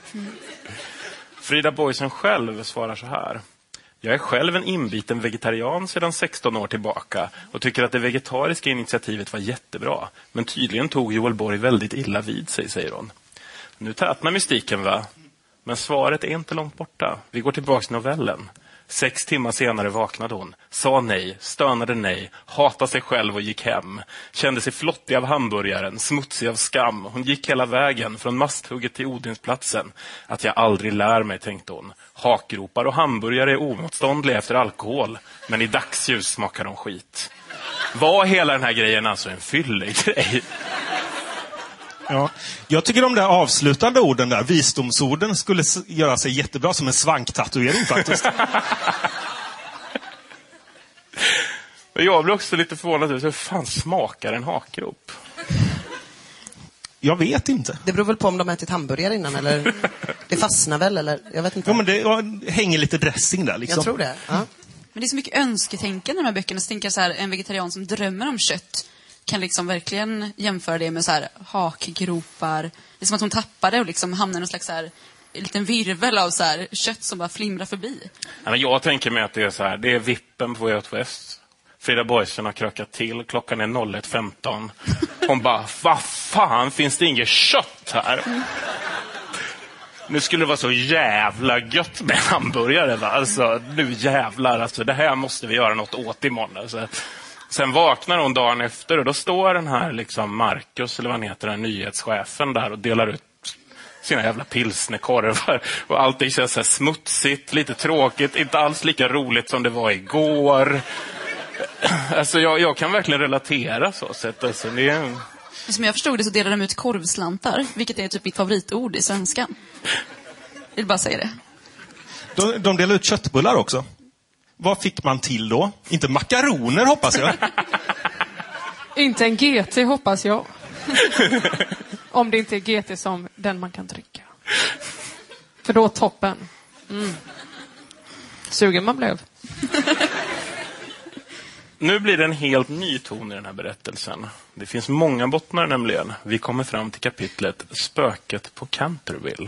Frida Boisen själv svarar så här. Jag är själv en inbiten vegetarian sedan 16 år tillbaka och tycker att det vegetariska initiativet var jättebra. Men tydligen tog Joel Borg väldigt illa vid sig, säger hon. Nu tätnar mystiken, va? Men svaret är inte långt borta. Vi går tillbaka till novellen. 6 timmar senare vaknade hon. Sa nej, stönade nej, hatade sig själv och gick hem. Kände sig flottig av hamburgaren, smutsig av skam. Hon gick hela vägen från masthugget till Odinsplatsen. Att jag aldrig lär mig, tänkte hon. Hakgropar och hamburgare är omotståndliga efter alkohol. Men i dagsljus smakar de skit. Var hela den här grejen alltså en fyllig grej? Ja. Jag tycker de där avslutande orden där, visdomsorden, skulle göra sig jättebra som en svanktatuering faktiskt. Jag blir också lite förvånad över hur fan smakar en hakgrop? Jag vet inte. Det beror väl på om de ätit hamburgare innan eller det fastnar väl eller jag vet inte. Ja, men det hänger lite dressing där liksom. Jag tror det. Ja. Men det är så mycket önsketänkande i de här böckerna. Så tänker jag så här, en vegetarian som drömmer om kött kan liksom verkligen jämföra det med så här hakgropar. Det är som att hon tappade och liksom hamnar i någon slags så här, en liten virvel av så här kött som bara flimrar förbi. Ja, men jag tänker mig att det är så här, det är vippen på Way Out West. Frida Boisen har krökat till, klockan är 01.15. Hon bara, vad fan, finns det inget kött här? Nu skulle det vara så jävla gött med hamburgare, va? Alltså, nu jävlar, alltså, det här måste vi göra något åt imorgon. Alltså. Sen vaknar hon dagen efter och då står den här liksom Marcus, eller vad han heter, den nyhetschefen där och delar ut sina jävla pilsnerkorvar. Och allting känns så här smutsigt, lite tråkigt, inte alls lika roligt som det var igår. Alltså jag kan verkligen relatera så sett. Alltså, det är... Som jag förstod det så delar de ut korvslantar, vilket är typ mitt favoritord i svenskan. Jag vill bara säga det. De delar ut köttbullar också. Vad fick man till då? Inte makaroner, hoppas jag. Inte en GT, hoppas jag. Om det inte är GT som den man kan dricka. För då toppen. Sugen man blev. Nu blir det en helt ny ton i den här berättelsen. Det finns många bottnar nämligen. Vi kommer fram till kapitlet Spöket på Canterville.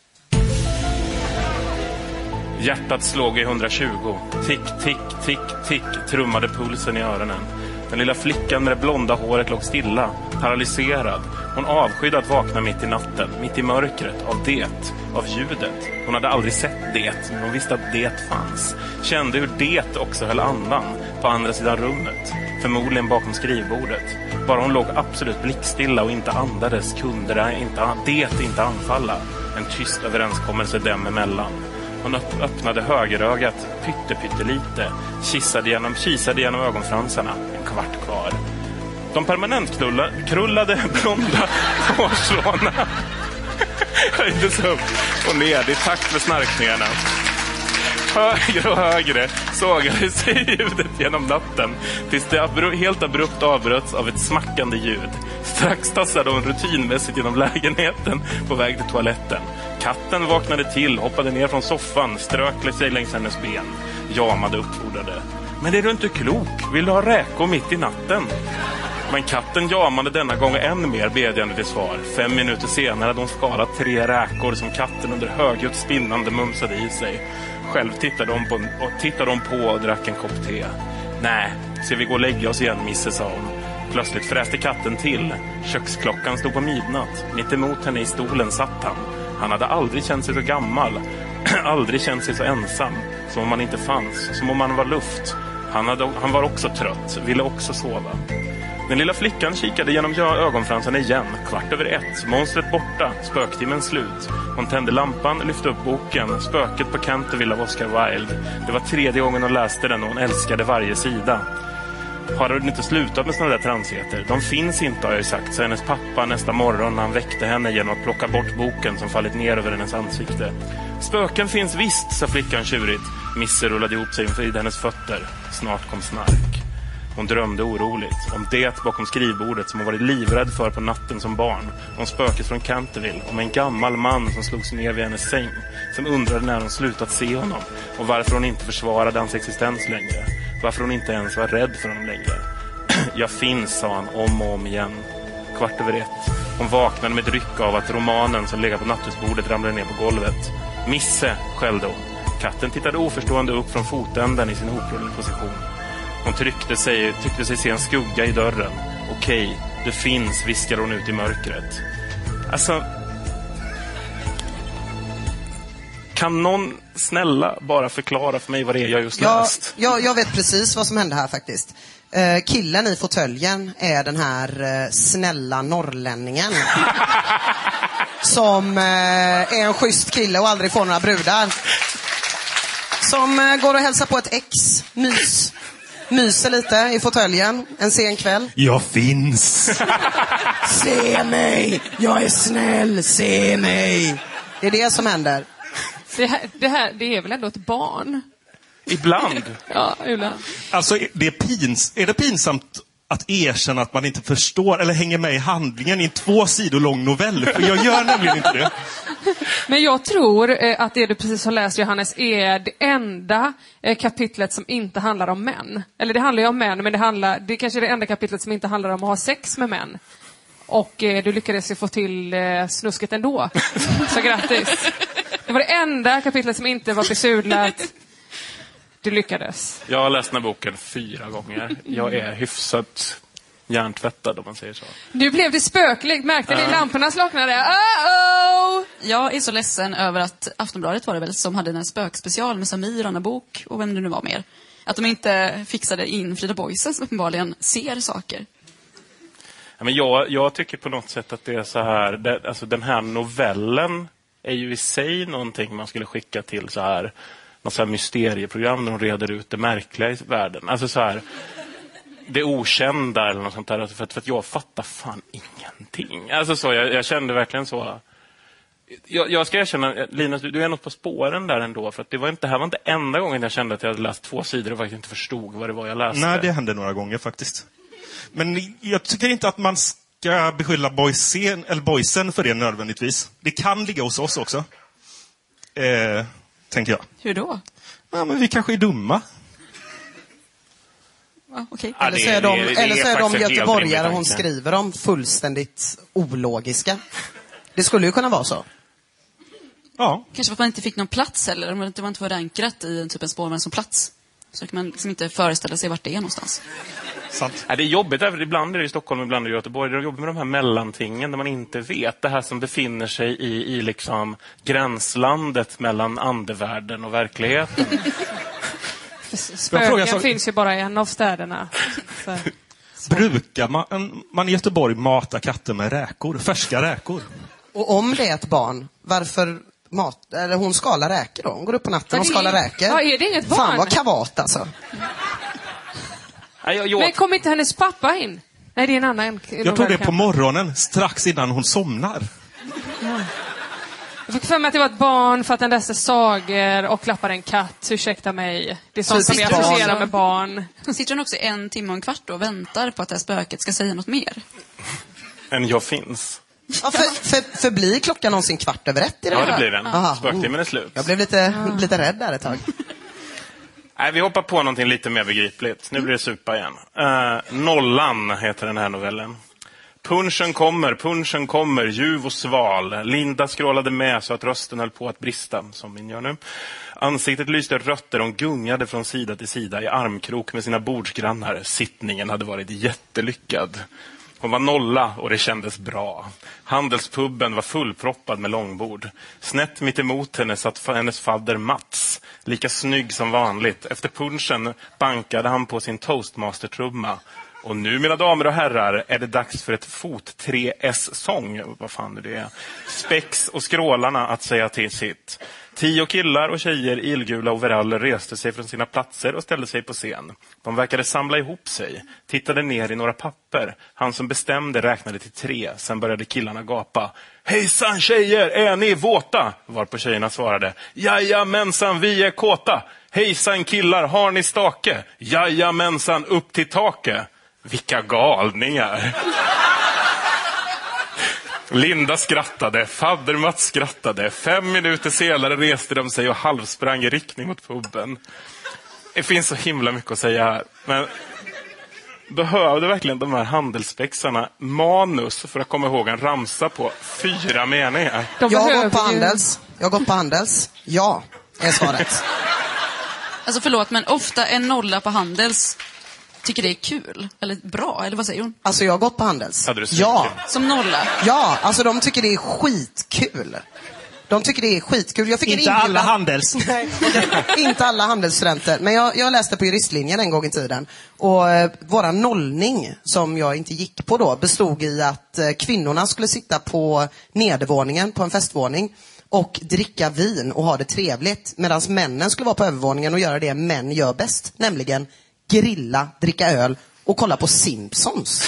Hjärtat slog i 120. Tick, tick, tick, tick trummade pulsen i öronen. Den lilla flickan med det blonda håret låg stilla, paralyserad. Hon avskydde att vakna mitt i natten, mitt i mörkret, av ljudet. Hon hade aldrig sett det, men hon visste att det fanns. Kände hur det också höll andan på andra sidan rummet. Förmodligen bakom skrivbordet. Bara hon låg absolut blickstilla och inte andades kunde det inte anfalla. En tyst överenskommelse dem emellan. Hon öppnade högerögat pyttelite, kisade genom ögonfransarna, en kvart kvar. De permanentkrullade blonda hårstråna höjdes upp och ner i takt med snarkningarna. Högre och högre sågade sig ljudet genom natten tills det helt abrupt avbröts av ett smackande ljud. Strax tassade hon rutinmässigt genom lägenheten på väg till toaletten. Katten vaknade till, hoppade ner från soffan, strök sig längs hennes ben. Jamade uppfordrade. Men är du inte klok? Vill du ha räkor mitt i natten? Men katten jamade denna gång än mer bedjande till svar. 5 minuter senare hade hon skalat 3 räkor som katten under högljutt spinnande mumsade i sig. Själv tittade hon på och drack en kopp te. Nej, ska vi gå och lägga oss igen, misse, sa hon. Plötsligt fräste katten till. Köksklockan stod på midnatt. Mitt emot henne i stolen satt han. Han hade aldrig känt sig så gammal. Aldrig känt sig så ensam. Som om han inte fanns. Som om han var luft. Han var också trött. Ville också sova. Den lilla flickan kikade genom ögonfransarna igen. 1:15. Monstret borta. Spöktimmen slut. Hon tände lampan, lyfte upp boken. Spöket på Canterville av Oscar Wilde. Det var 3:e gången hon läste den och hon älskade varje sida. Har du inte slutat med såna där transigheter? De finns inte, har jag sagt, sa hennes pappa nästa morgon när han väckte henne genom att plocka bort boken som fallit ner över hennes ansikte. Spöken finns visst, sa flickan tjurigt. Misse rullade ihop sig inför hennes fötter. Snart kom snark. Hon drömde oroligt om det bakom skrivbordet som hon varit livrädd för på natten som barn. Om spöket från Canterville, om en gammal man som slog sig ner vid hennes säng. Som undrade när hon slutat se honom och varför hon inte försvarade hans existens längre. Varför hon inte ens var rädd för honom längre. Jag finns, sa han om och om igen. 1:15. Hon vaknade med ett ryck av att romanen som legat på nattduksbordet ramlade ner på golvet. Misse, skällde hon. Katten tittade oförstående upp från fotänden i sin hoprullade position. Hon tyckte sig se en skugga i dörren. Okej, det finns, viskade hon ut i mörkret. Alltså... Kan någon snälla bara förklara för mig vad det är jag just läst? Jag vet precis vad som hände här faktiskt. Killen i fåtöljen är den här snälla norrlänningen. Som är en schysst kille och aldrig får några brudar. Som går och hälsar på ett ex. Myser lite i fåtöljen en sen kväll. Jag finns. Se mig, jag är snäll, se mig. Det är det som händer. Det är väl ändå ett barn? Ibland. Ja, ibland. Alltså, är det pinsamt att erkänna att man inte förstår eller hänger med i handlingen i en 2 sidor lång novell? För jag gör nämligen inte det. Men jag tror att det du precis har läst, Johannes, är det enda kapitlet som inte handlar om män. Eller det handlar ju om män, men det kanske är det enda kapitlet som inte handlar om att ha sex med män. Och du lyckades ju få till snusket ändå. Så grattis. Det var det enda kapitlet som inte var besudlat. Du lyckades. Jag har läst den här boken 4 gånger. Jag är hyfsat hjärntvättad, om man säger så. Nu blev det spökligt. Märkte ni lamporna slocknade? Uh-oh! Jag är så ledsen över att Aftonbladet var det väl som hade en spökspecial med Samir, Anna Bok och vem det nu var mer. Att de inte fixade in Frida Boisen som uppenbarligen ser saker. Ja, men jag tycker på något sätt att det är så här. Alltså den här novellen är ju i sig någonting man skulle skicka till så här. Något så här mysterieprogram där de reder ut det märkliga i världen. Alltså så här. det okända eller något sånt där. För att jag fattar fan ingenting. Alltså så, jag kände verkligen så. Jag ska erkänna, Linus, du är något på spåren där ändå. För att det här var inte enda gången jag kände att jag hade läst 2 sidor och faktiskt inte förstod vad det var jag läste. Nej, det hände några gånger faktiskt. Men jag tycker inte att man ska beskylla boysen för det nödvändigtvis. Det kan ligga hos oss också. Tänker jag. Hur då? Ja, men vi kanske är dumma. Ja, okej. Eller så är de göteborgare hon skriver om fullständigt ologiska. Det skulle ju kunna vara så. Ja. Kanske för att man inte fick någon plats eller om det var inte förankrat i en typ en spårman som plats. Så kan man liksom inte föreställa sig vart det är någonstans. Sant. Ja, det är jobbigt, för ibland är det i Stockholm, ibland är det i Göteborg. Det är jobbigt med de här mellantingen där man inte vet. Det här som befinner sig i liksom gränslandet mellan andevärlden och verkligheten. Spöken finns ju bara i en av städerna. Brukar man i Göteborg mata katter med räkor? Färska räkor? Och om det är ett barn, varför eller hon skalar räkor då? Hon går upp på natten och skalar räkor. Ja, är det inget barn? Fan vad kavat alltså. Men kom inte hennes pappa in? Nej, det är en annan. Jag tror det är på morgonen, strax innan hon somnar. Ja. Jag fick för mig att det var ett barn för att den läste sagor och klappade en katt. Ursäkta mig. Det är sånt som jag associerar med barn. Sitter hon också 1 timme och en kvart och väntar på att det här spöket ska säga något mer? Än jag finns. Ja, för blir klockan någonsin 1:15 i det här? Ja, det blir den. Spöktimmen är slut. Jag blev lite rädd där ett tag. Nej, vi hoppar på någonting lite mer begripligt. Nu blir det supa igen. Nollan heter den här novellen. Punchen kommer, ljuv och sval. Linda skrålade med så att rösten höll på att brista, som min gör nu. Ansiktet lyste rött och de gungade från sida till sida i armkrok med sina bordsgrannar. Sittningen hade varit jättelyckad. Hon var nolla och det kändes bra. Handelspubben var fullproppad med långbord. Snett mitt emot henne satt hennes fadder Mats, lika snygg som vanligt. Efter punchen bankade han på sin toastmaster-trumma. Och nu, mina damer och herrar, är det dags för ett fot 3S-sång. Vad fan är det? Spex och skrålarna att säga till sitt. 10 killar och tjejer i illgula overaller reste sig från sina platser och ställde sig på scen. De verkade samla ihop sig, tittade ner i några papper. Han som bestämde räknade till 3, sen började killarna gapa. Hejsan tjejer, är ni våta? Varpå tjejerna svarade. Jajamensan, vi är kåta. Hejsan killar, har ni stake? Jajamensan, upp till taket. Vilka galningar. Linda skrattade, fadder Mats skrattade. 5 minuter senare reste de sig och halvsprang i riktning mot puben. Det finns så himla mycket att säga här. Men behövde verkligen de här handelsspexarna manus för att komma ihåg en ramsa på 4 meningar? Jag har gått på Handels. Ja, är svaret. Alltså förlåt, men ofta en nolla på Handels tycker det är kul, eller bra, eller vad säger hon? Alltså jag har gått på Handels. Ja. Som nolla? Ja, alltså de tycker det är skitkul. Jag fick inte alla Handels. Nej, inte alla Handelsstudenter. Men jag läste på juristlinjen en gång i tiden. Och våra nollning, som jag inte gick på då, bestod i att kvinnorna skulle sitta på nedervåningen, på en festvåning, och dricka vin och ha det trevligt. Medan männen skulle vara på övervåningen och göra det män gör bäst. Nämligen grilla, dricka öl och kolla på Simpsons.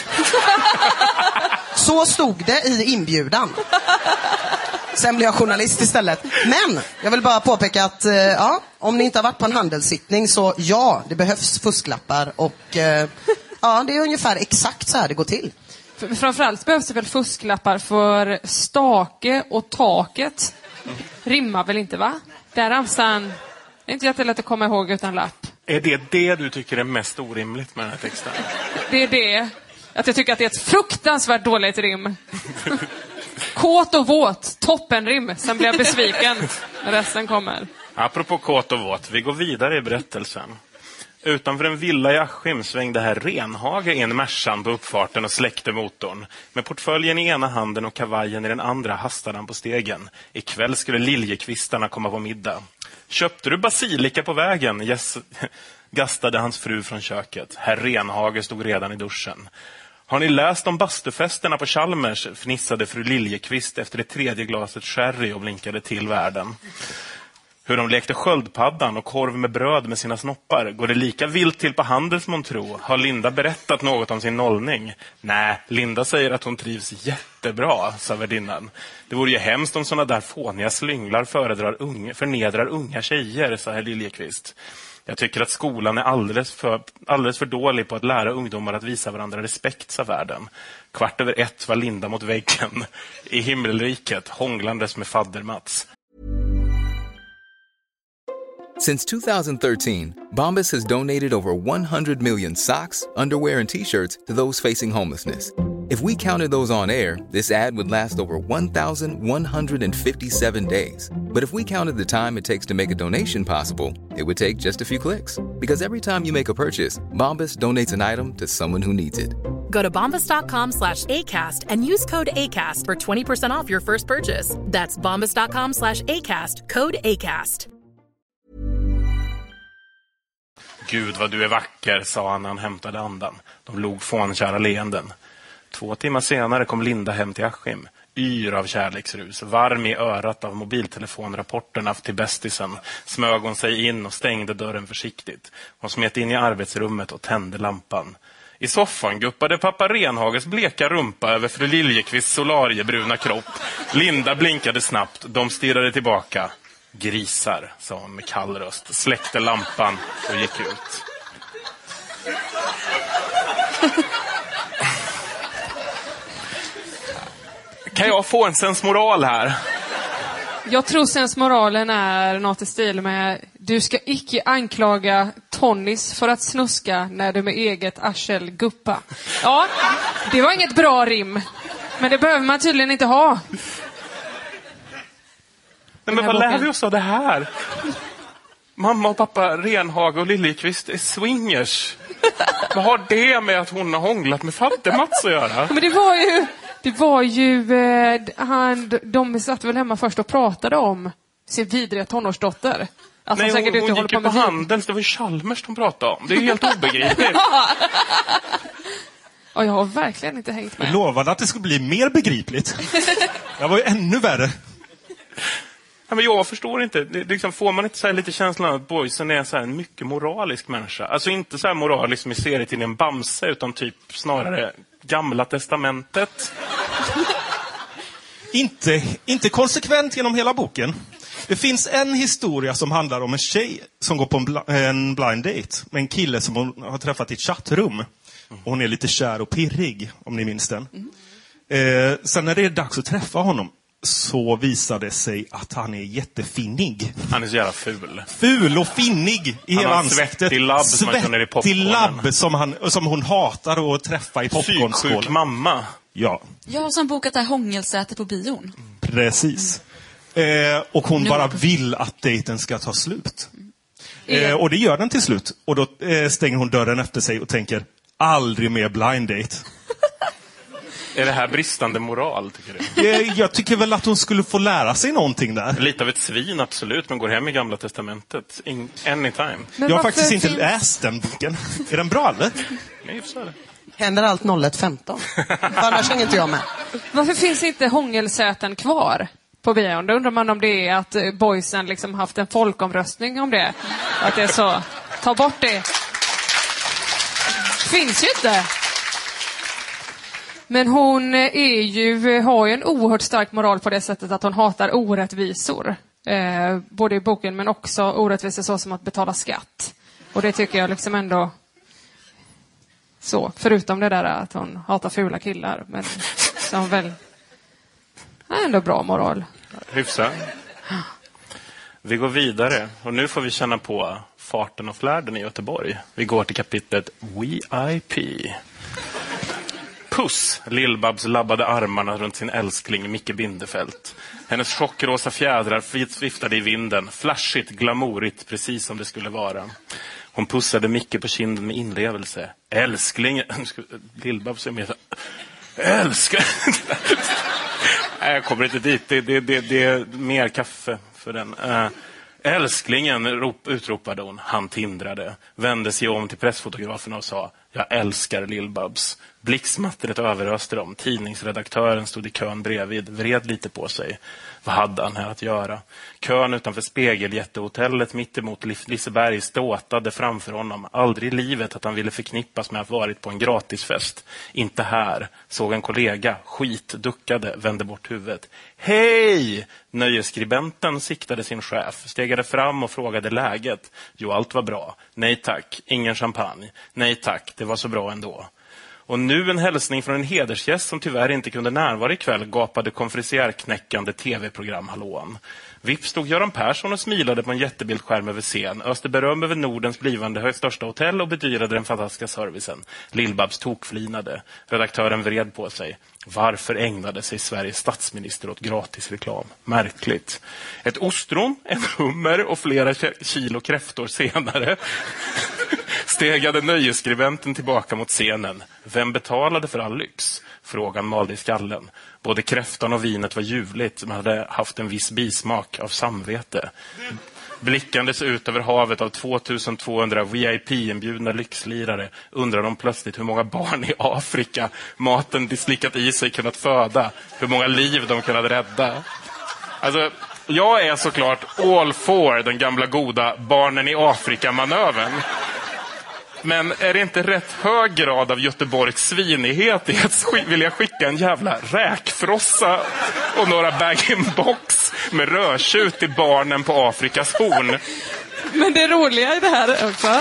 Så stod det i inbjudan. Sen blev jag journalist istället. Men jag vill bara påpeka att om ni inte har varit på en handelssittning så det behövs fusklappar. Och det är ungefär exakt så här det går till. Framförallt behövs det väl fusklappar för stake och taket. Rimmar väl inte, va? Där ramsan är inte jättelätt att komma ihåg utan lapp. Är det du tycker är mest orimligt med den här texten? Det är det. Att jag tycker att det är ett fruktansvärt dåligt rim. Kåt och våt, toppenrim. Sen blir jag besviken när resten kommer. Apropå kåt och våt, vi går vidare i berättelsen. Utanför en villa i Askim svängde här Renhage in Mercan på uppfarten och släckte motorn. Med portföljen i ena handen och kavajen i den andra hastade han på stegen. Ikväll skulle liljekvistarna komma på middag. Köpte du basilika på vägen? Gastade hans fru från köket. Herr Renhage stod redan i duschen. Har ni läst om bastufesterna på Chalmers? Fnissade fru Liljekvist efter det 3:e glaset sherry och blinkade till världen. Hur de lekte sköldpaddan och korv med bröd med sina snoppar. Går det lika vilt till på Handels månntro? Har Linda berättat något om sin nollning? Nej, Linda säger att hon trivs jättebra, sa värdinnan. Det vore ju hemskt om såna där fåniga slynglar förnedrar unga tjejer, sa herr Liljekvist. Jag tycker att skolan är alldeles för dålig på att lära ungdomar att visa varandra respekt, sa världen. 1:15 var Linda mot väggen i himmelriket, hånglandes med fadder Mats. Since 2013, Bombas has donated over 100 million socks, underwear, and T-shirts to those facing homelessness. If we counted those on air, this ad would last over 1,157 days. But if we counted the time it takes to make a donation possible, it would take just a few clicks. Because every time you make a purchase, Bombas donates an item to someone who needs it. Go to bombas.com/ACAST and use code ACAST for 20% off your first purchase. That's bombas.com/ACAST, code ACAST. Gud vad du är vacker, sa han när han hämtade andan. De log fånkära leenden. 2 timmar senare kom Linda hem till Askim. Yr av kärleksrus, varm i örat av mobiltelefonrapporterna till bästisen, smög hon sig in och stängde dörren försiktigt. Hon smet in i arbetsrummet och tände lampan. I soffan guppade pappa Renhages bleka rumpa över fru Liljekvists solariebruna kropp. Linda blinkade snabbt, de stirrade tillbaka. Grisar, sa hon med kall röst, släckte lampan och gick ut. Kan jag få en sensmoral här? Jag tror sensmoralen är något i stil med: du ska icke anklaga Tonnis för att snuska när du med eget arsel guppa. Ja, det var inget bra rim. Men det behöver man tydligen inte ha. Nej, men vad lär vi oss av det här? Mamma och pappa Renhage och Liljekvist är swingers. Vad har det med att hon har hånglat med fadder-Mats att göra? Men de satt väl hemma först och pratade om sin vidriga tonårsdotter. Alltså, nej, säkert hon gick ju på Handels, det var ju Chalmers de pratade om. Det är ju helt obegripligt. Ja, jag har verkligen inte hängt med. Jag lovade att det skulle bli mer begripligt. Jag var ju ännu värre. Ja, men jag förstår inte. Liksom, får man inte så här lite känslan att Boysen är så här en mycket moralisk människa? Alltså inte så här moralisk som i serietidningen Bamse, utan typ snarare Gamla testamentet. Inte konsekvent genom hela boken. Det finns en historia som handlar om en tjej som går på en blind date med en kille som hon har träffat i ett chattrum. Och hon är lite kär och pirrig, om ni minns den. Sen när det är dags att träffa honom så visar det sig att han är jättefinnig. Han är så jävla ful. Ful och finnig i hela ansiktet. Svettig labb som man känner i popcornen. Labb som hon hatar att träffa i popcornskålen. Psyksjuk mamma. Ja. Jag som bokat det här hångelsätet på bion. Precis. Och hon bara vill att dejten ska ta slut. Och det gör den till slut. Och då stänger hon dörren efter sig och tänker: aldrig mer blind date. Är det här bristande moral, tycker du? Jag tycker väl att hon skulle få lära sig någonting där. Lite av ett svin, absolut, men går hem i Gamla testamentet. Anytime. Jag har faktiskt inte läst den boken. Är den bra, eller? Nej, så är det. Händer allt 01:15. Annars hänger inte jag med. Varför finns inte hångelsäten kvar på bion? Då undrar man om det är att Boysen liksom haft en folkomröstning om det. Att det är så. Ta bort det. Finns ju inte. Men hon har ju en oerhört stark moral på det sättet att hon hatar orättvisor. Både i boken men också orättvisor så som att betala skatt. Och det tycker jag liksom ändå så. Förutom det där att hon hatar fula killar. Men så hon väl ändå bra moral. Hyfsat. Vi går vidare och nu får vi känna på farten och flärden i Göteborg. Vi går till kapitlet VIP. Puss, Lill-Babs labbade armarna runt sin älskling Micke Bindefält. Hennes chockrosa fjädrar viftade i vinden, flashigt, glamourigt, precis som det skulle vara. Hon pussade Micke på kinden med inlevelse. Älskling, Lill-Babs är med så... Älskling! Nej, jag kommer inte dit, det är mer kaffe för den. Älsklingen, utropade hon. Han tindrade, vände sig om till pressfotograferna och sa: jag älskar Lill-Babs. Blixtsmattret överöste dem. Tidningsredaktören stod i kön bredvid, vred lite på sig. Vad hade han här att göra? Kön utanför Spegeljättehotellet mitt emot Liseberg ståtade framför honom. Aldrig i livet att han ville förknippas med att varit på en gratisfest. Inte här. Såg en kollega. Skit, duckade, vände bort huvudet. Hej! Nöjesskribenten siktade sin chef. Stegade fram och frågade läget. Jo, allt var bra. Nej tack, ingen champagne. Nej tack, det var så bra ändå. Och nu en hälsning från en hedersgäst som tyvärr inte kunde närvara ikväll, gapade konferenciärknäckande tv-program hallåan. Vips stod Göran Persson och smilade på en jättebildskärm över scen. Öster beröm över Nordens blivande största hotell och bedyrade den fantastiska servicen. Lill-Babs tokflinade. Redaktören vred på sig. Varför ägnade sig Sveriges statsminister åt gratisreklam? Märkligt. Ett ostron, en hummer och flera kilo kräftor senare stegade nöjesskribenten tillbaka mot scenen. Vem betalade för all lyx? Frågan malde i skallen. Både kräftan och vinet var ljuvligt, som hade haft en viss bismak av samvete. Blickandes ut över havet av 2200 VIP-inbjudna lyxlirare undrar de plötsligt hur många barn i Afrika maten de slickat i sig kunnat föda. Hur många liv de kunnat rädda. Alltså, jag är såklart all for den gamla goda barnen i Afrika-manövern. Men är det inte rätt hög grad av Göteborgs svinighet i att vilja skicka en jävla räkfrossa och några bag-in-box med rödtjut till barnen på Afrikas horn? Men det roliga i det här också...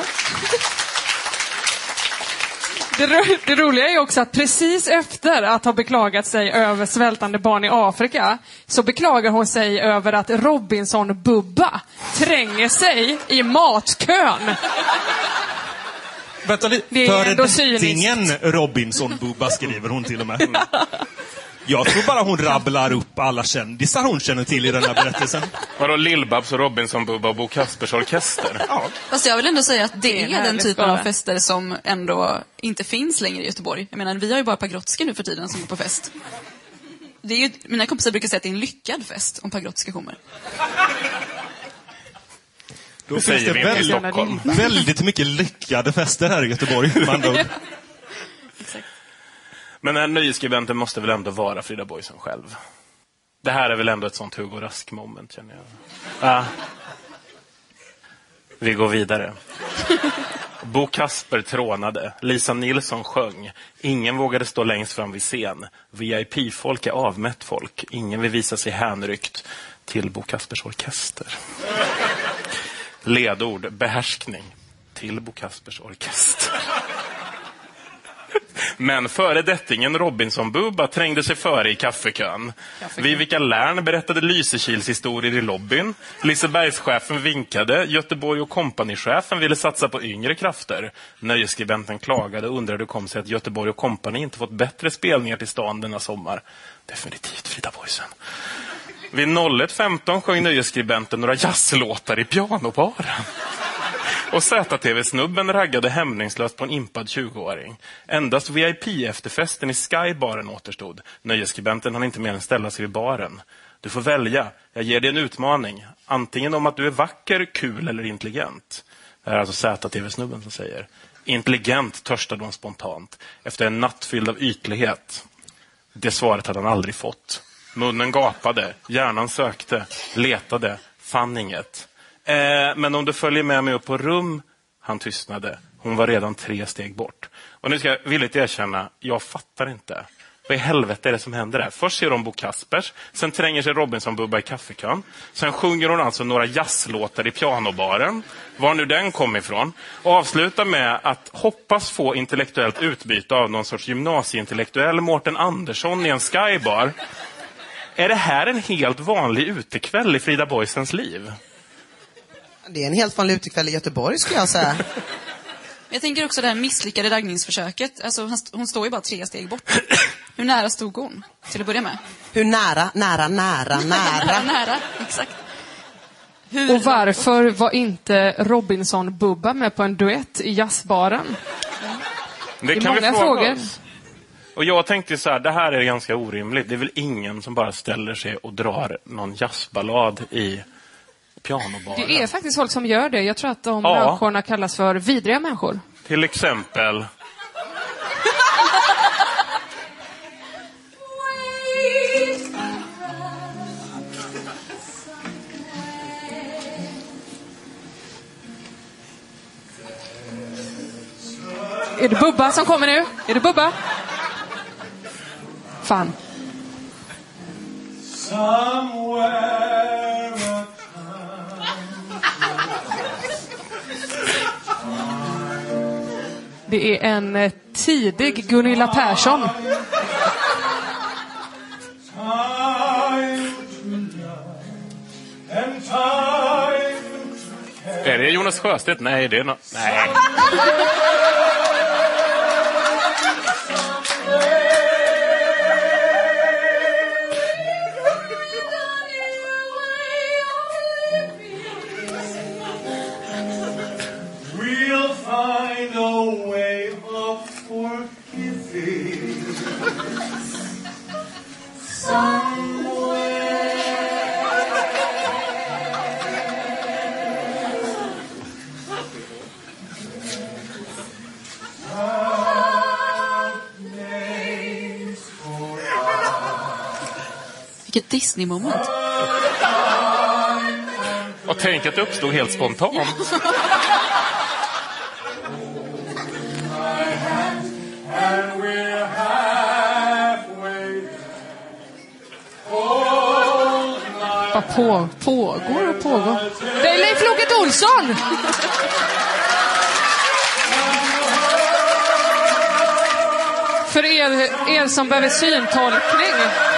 Det roliga är också att precis efter att ha beklagat sig över svältande barn i Afrika så beklagar hon sig över att Robinson-Bubba tränger sig i matkön. Vänta lite, föredettingen Robinson-Bubba skriver hon till och med. Jag tror bara hon rabblar upp alla kändisar hon känner till i den här berättelsen. Vadå, Lill-Babs och Robinson-Bubba och Bo Kaspers orkester? Ja. Fast jag vill ändå säga att det är den typen av fester som ändå inte finns längre i Göteborg. Jag menar, vi har ju bara Pagrotsky nu för tiden som går på fest. Det är ju, mina kompisar brukar säga att det är en lyckad fest om Pagrotsky kommer. Då finns det väldigt mycket lyckade fester här i Göteborg. Men den här nöjesskribenten måste väl ändå vara Frida Boisen själv. Det här är väl ändå ett sånt Hugo Rask-moment, känner jag. Vi går vidare. Bo Kasper trånade. Lisa Nilsson sjöng. Ingen vågade stå längst fram vid scen. VIP-folk är avmätt folk. Ingen vill visa sig hänryckt till Bo Kaspers orkester. Ledord, behärskning till Bo Kaspers orkester. Men föredettingen Robinson-Bubba trängde sig före i kaffekön. Vivica Lärn berättade Lysekils historier i lobbyn. Lisebergschefen vinkade. Göteborg och kompanichefen ville satsa på yngre krafter. Nöjesskribenten klagade och undrade hur det kom sig att Göteborg och kompani inte fått bättre spelningar till stan denna sommar. Definitivt Frida Boisen. Vid 01.15 sjöng nöjesskribenten några jazzlåtar i pianobaren. Och ZTV-snubben raggade hämningslöst på en impad 20-åring. Endast VIP-efterfesten i Skybaren återstod. Nöjesskribenten hann inte mer än ställa sig vid baren. Du får välja. Jag ger dig en utmaning. Antingen om att du är vacker, kul eller intelligent. Det här är alltså ZTV-snubben som säger. Intelligent törstade hon spontant. Efter en natt fylld av ytlighet. Det svaret hade han aldrig fått. Munnen gapade. Hjärnan sökte. Letade. Fann inget. Men om du följer med mig upp på rum. Han tystnade. Hon var redan 3 steg bort. Och nu ska jag villigt erkänna. Jag fattar inte. Vad i helvete är det som händer där? Först ser de Bo Kaspers. Sen tränger sig Robinson-Bubba i kaffekön. Sen sjunger hon alltså några jazzlåtar i pianobaren. Var nu den kom ifrån. Och avslutar med att hoppas få intellektuellt utbyte av någon sorts gymnasieintellektuell Mårten Andersson i en Skybar. Är det här en helt vanlig utekväll i Frida Boisens liv? Det är en helt vanlig utekväll i Göteborg, skulle jag säga. Jag tänker också det här misslyckade raggningsförsöket. Alltså, hon står ju bara 3 steg bort. Hur nära stod hon till att börja med? Hur nära, nära, exakt. Och varför var inte Robinson-Bubba med på en duett i jazzbaren? Det kan vi fråga oss. Och jag tänkte så här, det här är ganska orimligt. Det är väl ingen som bara ställer sig och drar någon jazzballad i pianobaren. Det är faktiskt folk som gör det. Jag tror att de människorna kallas för vidriga människor. Till exempel Är det Bubba som kommer nu? Är det Bubba? Fan. Det är en tidig Gunilla Persson. Är det Jonas Sjöstedt? Nej, det är något... Nej. We'll find a way of forgiving somewhere. Vilket Disney-moment. Och tänk att det uppstod helt spontant. Vad pågår och pågår. Det är Leif Loket Olsson! För er som behöver syntolkning.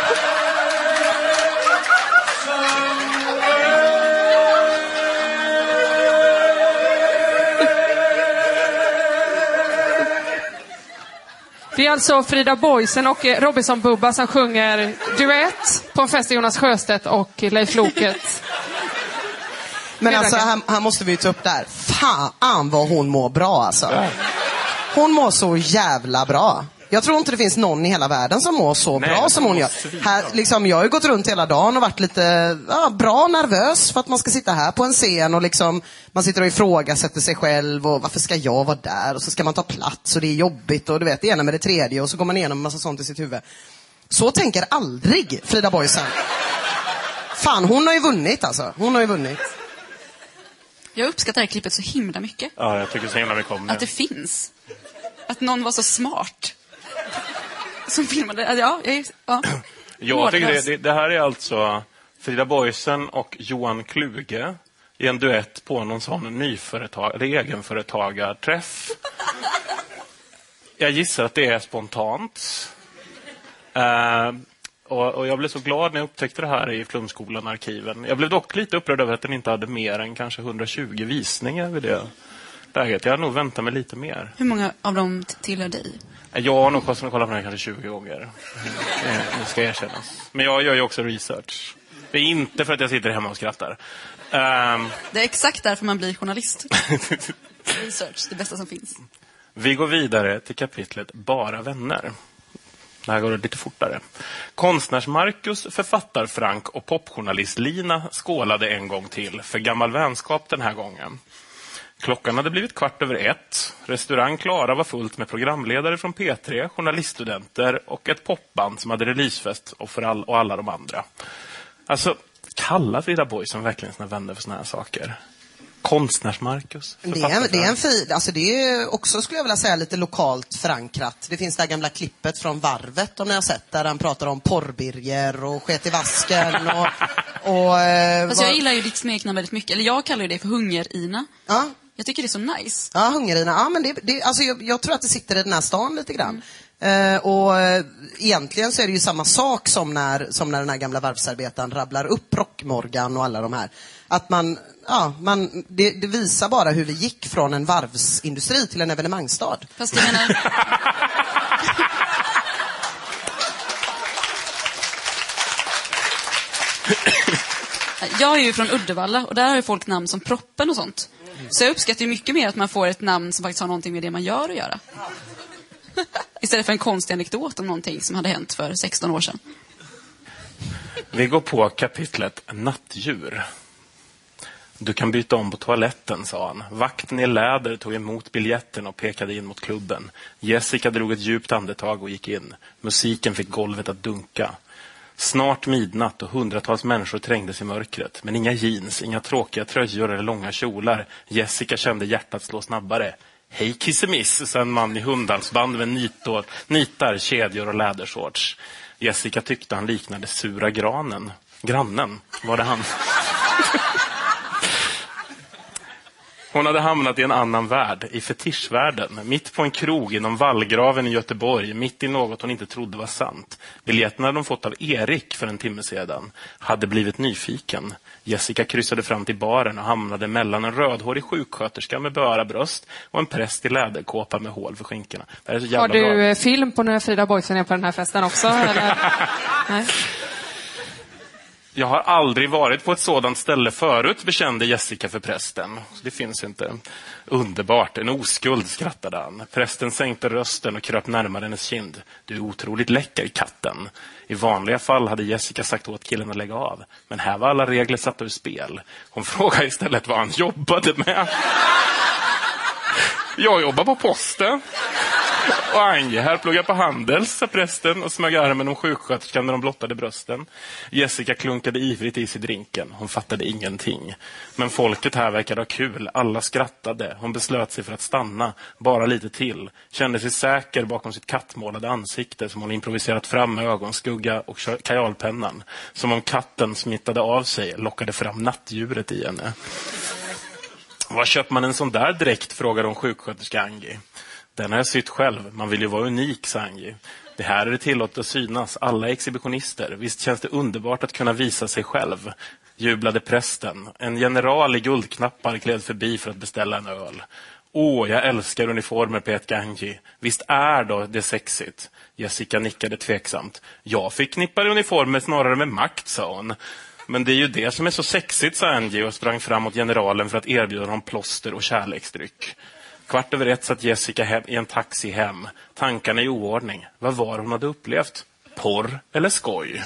Det är alltså Frida Boisen och Robinson Bubba som sjunger duett på en fest i Jonas Sjöstedt och Leif Loket. Men alltså, här måste vi ta upp där. Fan vad hon mår bra alltså. Hon mår så jävla bra. Jag tror inte det finns någon i hela världen som mår så bra som hon gör. Här, liksom, jag har ju gått runt hela dagen och varit lite bra nervös för att man ska sitta här på en scen och liksom, man sitter och ifrågasätter sig själv och varför ska jag vara där, och så ska man ta plats och det är jobbigt och du vet, det ena med det tredje, och så går man igenom en massa sånt i sitt huvud. Så tänker aldrig Frida Boisen. Fan, hon har ju vunnit alltså. Hon har ju vunnit. Jag uppskattar det här klippet så himla mycket. Ja, jag tycker så himla mycket om det. Att det finns. Att någon var så smart som filmade. Ja. Jag tycker det här är alltså Frida Boisen och Johan Kluge i en duett på någon sån egenföretagarträff. Jag gissar att det är spontant. Och jag blev så glad när jag upptäckte det här i Flumskolan-arkiven. Jag blev dock lite upprörd över att den inte hade mer än kanske 120 visningar vid det läget. Jag hade nog väntat mig lite mer. Hur många av dem tillhör dig? Jag har nog kostat att kolla på den kanske 20 gånger. Det ska erkännas. Men jag gör ju också research. Det är inte för att jag sitter hemma och skrattar. Det är exakt därför man blir journalist. Research, det bästa som finns. Vi går vidare till kapitlet Bara vänner. Det här går lite fortare. Konstnärs-Marcus, författar-Frank och popjournalist-Lina skålade en gång till för gammal vänskap den här gången. Klockan hade blivit 1:15. Restaurang Klara var fullt med programledare från P3, journaliststudenter och ett popband som hade releasefest och alla de andra. Alltså, kallar Frida Boisen verkligen sina vänner för såna här saker? Konstnärs-Marcus. Det är en fin, alltså det är också, skulle jag vilja säga, lite lokalt förankrat. Det finns det här gamla klippet från Varvet, om ni har sett, där han pratar om porrbirger och sket i vasken Fast jag gillar ju ditt smeknamn väldigt mycket. Eller jag kallar ju det för Hunger-Ina. Ja. Jag tycker det är så nice. Ja, Hunger-Ina. Ja, men alltså jag tror att det sitter i den här stan lite grann. Och egentligen så är det ju samma sak som när den här gamla varvsarbetaren rabblar upp Rockmorgan och alla de här. Att det visar bara hur vi gick från en varvsindustri till en evenemangsstad. Fast jag menar... Jag är ju från Uddevalla och där har ju folk namn som Proppen och sånt. Så jag uppskattar ju mycket mer att man får ett namn som faktiskt har någonting med det man gör att göra. Istället för en konstig anekdot om någonting som hade hänt för 16 år sedan. Vi går på kapitlet Nattdjur. Du kan byta om på toaletten, sa han. Vakten i läder tog emot biljetten och pekade in mot klubben. Jessica drog ett djupt andetag och gick in. Musiken fick golvet att dunka. Snart midnatt och hundratals människor trängdes i mörkret. Men inga jeans, inga tråkiga tröjor eller långa kjolar. Jessica kände hjärtat slå snabbare. Hej kissemiss, sa en man i hundhalsband med nitar, kedjor och lädershorts. Jessica tyckte han liknade sura grannen. Grannen, var det han? Hon hade hamnat i en annan värld, i fetischvärlden. Mitt på en krog inom Vallgraven i Göteborg, mitt i något hon inte trodde var sant. Biljetterna de fått av Erik för en timme sedan hade blivit nyfiken. Jessica kryssade fram till baren och hamnade mellan en rödhårig sjuksköterska med böra bröst och en präst i läderkåpa med hål för skinkorna. Det är så jävla Har du bra. film på när Frida Boisen är på den här festen också? Eller? Nej. Jag har aldrig varit på ett sådant ställe förut, bekände Jessica för prästen. Det finns inte. Underbart, en oskuld, skrattade han. Prästen sänkte rösten och kröp närmare hennes kind. Du är otroligt läcker, katten. I vanliga fall hade Jessica sagt åt killen att lägga av. Men här var alla regler satta ur spel. Hon frågade istället vad han jobbade med. Jag jobbar på posten. Och Ange här pluggar på Handels, sa prästen och smög armen om sjuksköterskan när de blottade brösten. Jessica klunkade ivrigt i sig drinken. Hon fattade ingenting. Men folket här verkade ha kul. Alla skrattade. Hon beslöt sig för att stanna. Bara lite till. Kände sig säker bakom sitt kattmålade ansikte som hon improviserat fram med ögonskugga och kajalpennan. Som om katten smittade av sig lockade fram nattdjuret i henne. Var köper man en sån där dräkt, frågade hon sjuksköterska Angie. Den har jag sytt själv. Man vill ju vara unik, sa Angie. Det här är det tillåtet att synas. Alla exhibitionister. Visst känns det underbart att kunna visa sig själv, jublade prästen. En general i guldknappar gled förbi för att beställa en öl. Åh, jag älskar uniformer, pet Angie. Visst är då det sexigt? Jessica nickade tveksamt. Jag fick knippade uniformer snarare med makt, sa hon. Men det är ju det som är så sexigt, sa Angie och sprang fram mot generalen för att erbjuda honom plåster och kärleksdryck. 1:15 satt Jessica hem, i en taxi hem. Tankarna i oordning. Vad var hon hade upplevt? Porr eller skoj?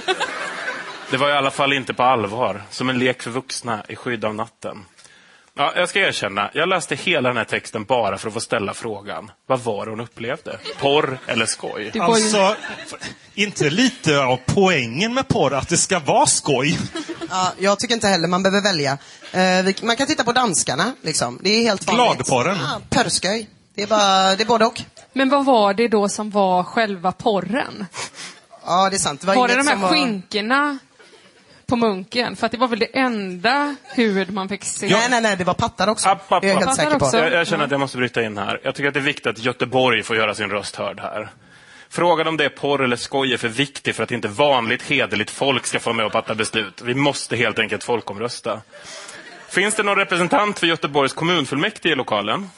Det var i alla fall inte på allvar. Som en lek för vuxna i skydd av natten. Ja, jag ska erkänna. Jag läste hela den här texten bara för att få ställa frågan. Vad var hon upplevde? Porr eller skoj? Alltså, inte lite av poängen med porr att det ska vara skoj. Ja, jag tycker inte heller man behöver välja. Man kan titta på danskarna, liksom. Det är helt vanligt. Gladporren. Ja, pörsköj. Det är både och. Men vad var det då som var själva porren? Ja, det är sant. Var det de här skinkorna på munken? För att det var väl det enda hud man fick se. Nej, det var pattar också. Det är jag helt säker på. Jag känner att jag måste bryta in här. Jag tycker att det är viktigt att Göteborg får göra sin röst hörd här. Frågan om det är porr eller skoj är för viktig för att inte vanligt hederligt folk ska få med och fatta beslut. Vi måste helt enkelt folkomrösta. Finns det någon representant för Göteborgs kommunfullmäktige i lokalen?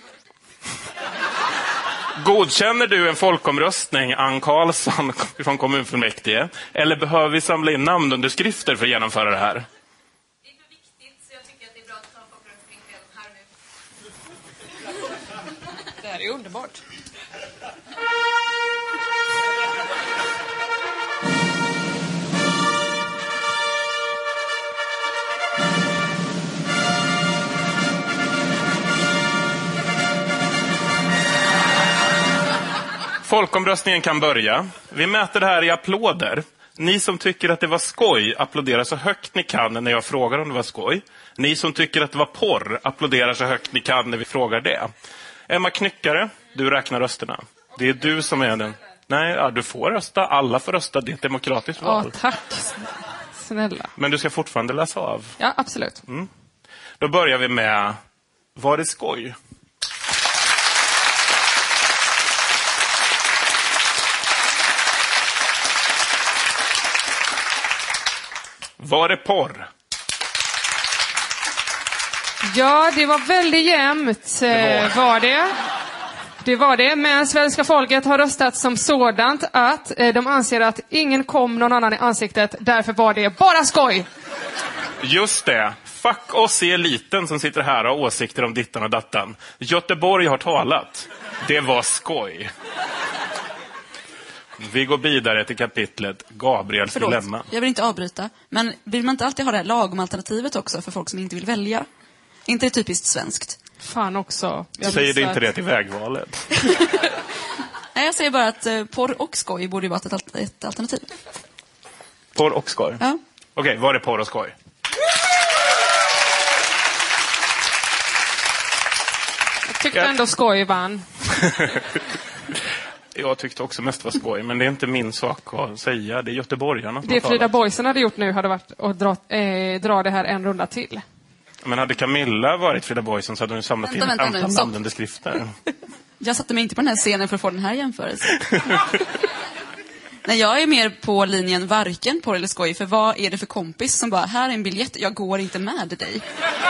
Godkänner du en folkomröstning, Ann Karlsson från kommunfullmäktige? Eller behöver vi samla in namnunderskrifter för att genomföra det här? Det är för viktigt, så jag tycker att det är bra att ta en folkomröstning här och nu. Det här är underbart. Folkomröstningen kan börja. Vi mäter det här i applåder. Ni som tycker att det var skoj applåderar så högt ni kan när jag frågar om det var skoj. Ni som tycker att det var porr applåderar så högt ni kan när vi frågar det. Emma Knyckare, du räknar rösterna. Det är du som är den. Nej, ja, du får rösta. Alla får rösta. Det är ett demokratiskt val. Ja, tack. Snälla. Men du ska fortfarande läsa av. Ja, absolut. Då börjar vi med... Var det skoj? Var det porr? Ja, det var väldigt jämnt. Var det? Det var det, men svenska folket har röstat som sådant att de anser att ingen kom någon annan i ansiktet. Därför var det bara skoj. Just det. Fuck oss i eliten som sitter här och har åsikter om dittan och dattan. Göteborg har talat. Det var skoj. Vi går vidare till kapitlet Gabriels dilemma. Jag vill inte avbryta. Men vill man inte alltid ha det här lagom-alternativet också för folk som inte vill välja? Inte det typiskt svenskt? Fan också. Säger du inte det till vägvalet? Nej, jag säger bara att porr och skoj borde ju vara ett alternativ. Porr och skoj? Ja. Okej, var det porr och skoj? tyckte ändå skoj vann. Jag tyckte också mest var skoj, men det är inte min sak att säga. Det är göteborgarna som Det Frida Boisen hade gjort nu hade varit att dra det här en runda till. Men hade Camilla varit Frida Boisen så hade hon samlat in 15 namnunderskrifter. Jag satte mig inte på den här scenen för att få den här jämförelsen. Nej, jag är mer på linjen varken på eller skoj. För vad är det för kompis som bara, här är en biljett, jag går inte med dig.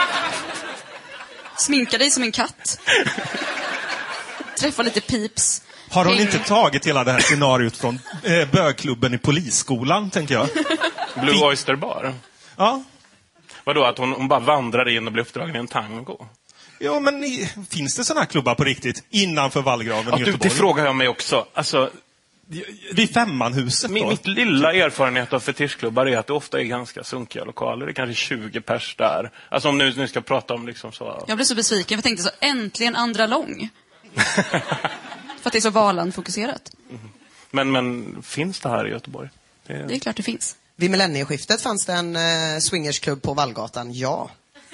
Sminka dig som en katt. Träffa lite pips. Har hon inte tagit hela det här scenariot från bögklubben i polisskolan, tänker jag? Blue Oyster Bar? Ja. Vadå, att hon bara vandrar in och blir uppdragen i en tango? Ja, men finns det såna här klubbar på riktigt innanför vallgraven i Göteborg? Det frågar jag mig också. Alltså, vid Femmanhuset då? Mitt lilla erfarenhet av fetischklubbar är att det ofta är ganska sunkiga lokaler. Det är kanske 20 pers där. Alltså om nu ska prata om liksom så... Jag blev så besviken. Jag tänkte så, äntligen andra lång. För att det är så Valand-fokuserat. Men finns det här i Göteborg? Det är klart det finns. Vid millennieskiftet fanns det en swingersklubb på Vallgatan, ja.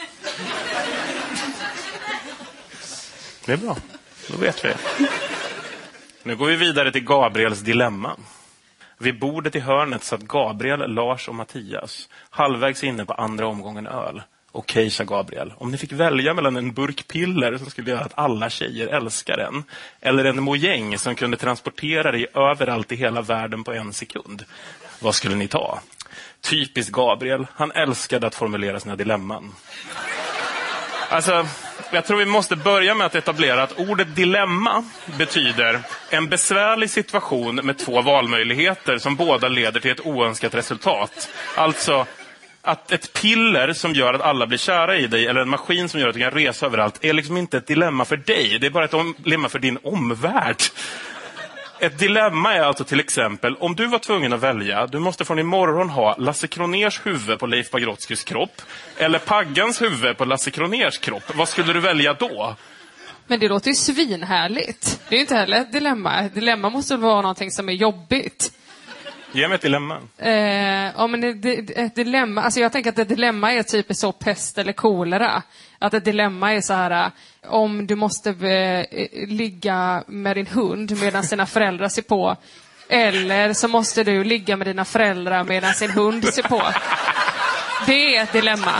Det är bra, då vet vi. Nu går vi vidare till Gabriels dilemma. Vid bordet i hörnet satt Gabriel, Lars och Mattias. Halvvägs inne på andra omgången öl. Okej, sa Gabriel. Om ni fick välja mellan en burk piller som skulle göra att alla tjejer älskar den, eller en mojäng som kunde transportera dig överallt i hela världen på 1 sekund. Vad skulle ni ta? Typiskt Gabriel. Han älskade att formulera sina dilemman. Alltså, jag tror vi måste börja med att etablera att ordet dilemma betyder en besvärlig situation med 2 valmöjligheter som båda leder till ett oönskat resultat. Alltså, att ett piller som gör att alla blir kära i dig eller en maskin som gör att du kan resa överallt är liksom inte ett dilemma för dig. Det är bara ett dilemma för din omvärld. Ett dilemma är alltså till exempel, om du var tvungen att välja, du måste från imorgon ha Lasse Kroners huvud på Leif Pagrotskys kropp eller Paggans huvud på Lasse Kroners kropp. Vad skulle du välja då? Men det låter ju svinhärligt. Det är ju inte heller ett dilemma. Ett dilemma måste vara någonting som är jobbigt. Ge mig ett dilemma. Ja, men ett dilemma, alltså jag tänker att ett dilemma är typ så pest eller kolera. Att ett dilemma är så här, om du måste ligga med din hund medan sina föräldrar ser på, eller så måste du ligga med dina föräldrar medan sin hund ser på. Det är ett dilemma.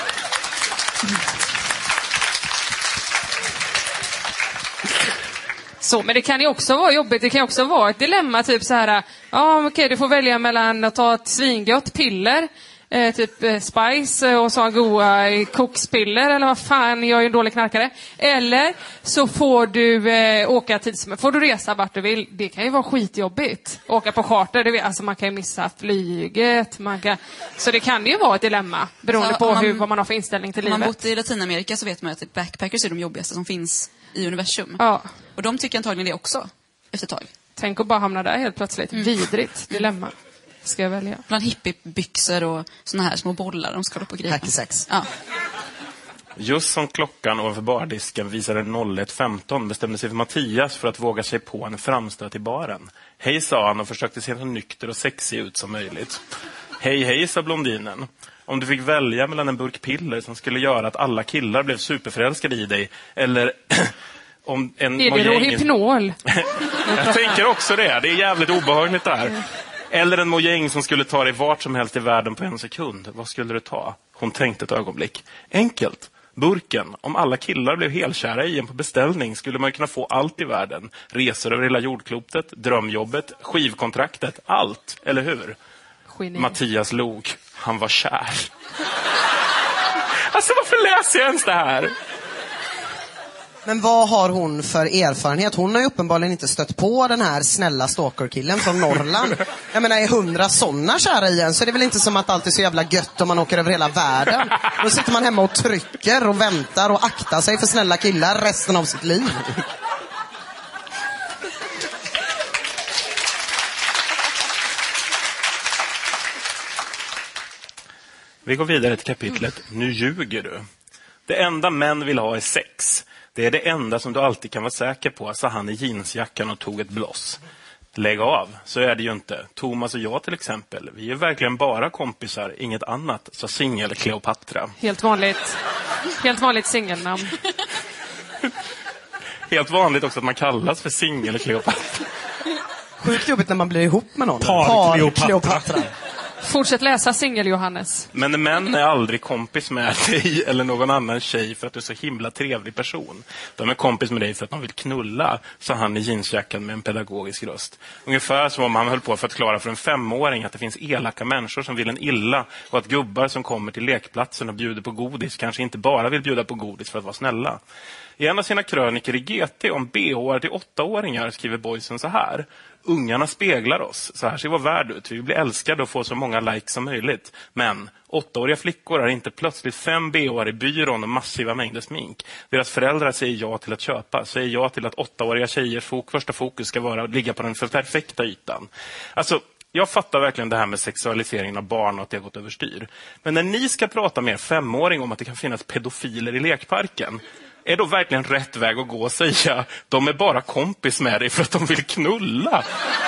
Så, men det kan ju också vara jobbigt. Det kan ju också vara ett dilemma, typ så här, ja okej, du får välja mellan att ta ett svingott piller, typ Spice och så goa kokspiller, eller vad fan, jag är ju en dålig knarkare. Eller så får du åka får du resa vart du vill. Det kan ju vara skitjobbigt. Åka på charter, alltså man kan ju missa flyget, så det kan ju vara ett dilemma beroende på vad man har för inställning till livet. Om man bott i Latinamerika så vet man att backpackers är de jobbigaste som finns i universum. Ja. Och de tycker antagligen det också, efter ett tag. Tänk att bara hamna där helt plötsligt. Vidrigt dilemma. Ska jag välja? Bland hippiebyxor och såna här små bollar de ska upp och grejer. Hacky sex. Ja. Just som klockan ovanför bardisken visade 01.15 bestämde sig för Mattias för att våga sig på en framstöt i baren. Hej, sa han och försökte se så nykter och sexig ut som möjligt. Hej, sa blondinen. Om du fick välja mellan en burk piller som skulle göra att alla killar blev superförälskade i dig, eller om en är det då hypnol? Jag tänker också det. Det är jävligt obehagligt där. Eller en mojäng som skulle ta dig vart som helst i världen på 1 sekund. Vad skulle du ta? Hon tänkte ett ögonblick. Enkelt. Burken. Om alla killar blev helkära i en på beställning skulle man kunna få allt i världen. Resor över hela jordklotet, drömjobbet, skivkontraktet, allt. Eller hur? Geni. Mattias log. Han var kär. Alltså varför läser jag ens det här? Men vad har hon för erfarenhet? Hon har ju uppenbarligen inte stött på den här snälla stalkerkillen från Norrland. Jag menar, är 100 sådana kära i en så är det väl inte som att allt är så jävla gött om man åker över hela världen. Då sitter man hemma och trycker och väntar och aktar sig för snälla killar resten av sitt liv. Vi går vidare till kapitlet Nu ljuger du. Det enda män vill ha är sex. Det är det enda som du alltid kan vara säker på, sa han i jeansjackan och tog ett bloss. Lägg av, så är det ju inte. Thomas och jag till exempel, vi är verkligen bara kompisar, inget annat, sa singel Kleopatra. Helt vanligt singelnamn. Helt vanligt också att man kallas för singel Kleopatra. Sjukt jobbigt när man blir ihop med någon. Par Kleopatra. Fortsätt läsa Singel Johannes. Men män är aldrig kompis med dig eller någon annan tjej för att du är så himla trevlig person. De är kompis med dig för att de vill knulla, sa han i jeansjackan med en pedagogisk röst. Ungefär som om han höll på för att förklara för en 5-åring att det finns elaka människor som vill en illa och att gubbar som kommer till lekplatsen och bjuder på godis kanske inte bara vill bjuda på godis för att vara snälla. I en av sina kröniker i GT om BH till 8-åringar skriver Boysen så här: ungarna speglar oss. Så här ser vår värld ut. Vi blir älskade och får så många likes som möjligt. Men 8-åriga flickor är inte plötsligt 5 BH i byrån och massiva mängder smink. Deras föräldrar säger ja till att köpa. Säger ja till att 8-åriga tjejers första fokus ska vara att ligga på den perfekta ytan. Alltså, jag fattar verkligen det här med sexualiseringen av barn och att det har gått överstyr. Men när ni ska prata med er 5-åring om att det kan finnas pedofiler i lekparken, är då verkligen rätt väg att gå och säga de är bara kompis med dig för att de vill knulla?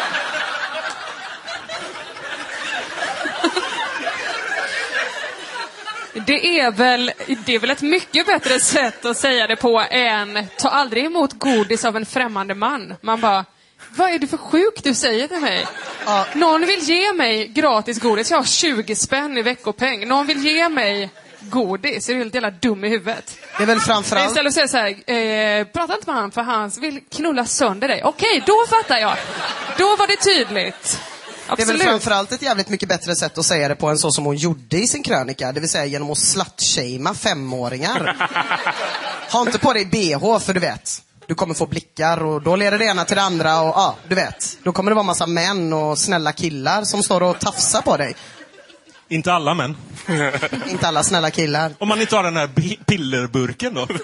Det är väl ett mycket bättre sätt att säga det på än ta aldrig emot godis av en främmande man. Man bara, vad är det för sjukt du säger till mig? Ja. Någon vill ge mig gratis godis. Jag har 20 spänn i veckopeng. Någon vill ge mig godis. Är du helt jävla dum i huvudet? Det är väl framförallt... Istället för att säga så här, prata inte med han för han vill knulla sönder dig. Okej, då fattar jag. Då var det tydligt. Absolut. Det är väl framförallt ett jävligt mycket bättre sätt att säga det på än så som hon gjorde i sin krönika. Det vill säga genom att slut-shamea 5-åringar. Ha inte på dig BH för du vet. Du kommer få blickar och då leder det ena till det andra och ja, du vet. Då kommer det vara massa män och snälla killar som står och tafsar på dig. Inte alla män. Inte alla snälla killar. Om man inte har den här pillerburken då.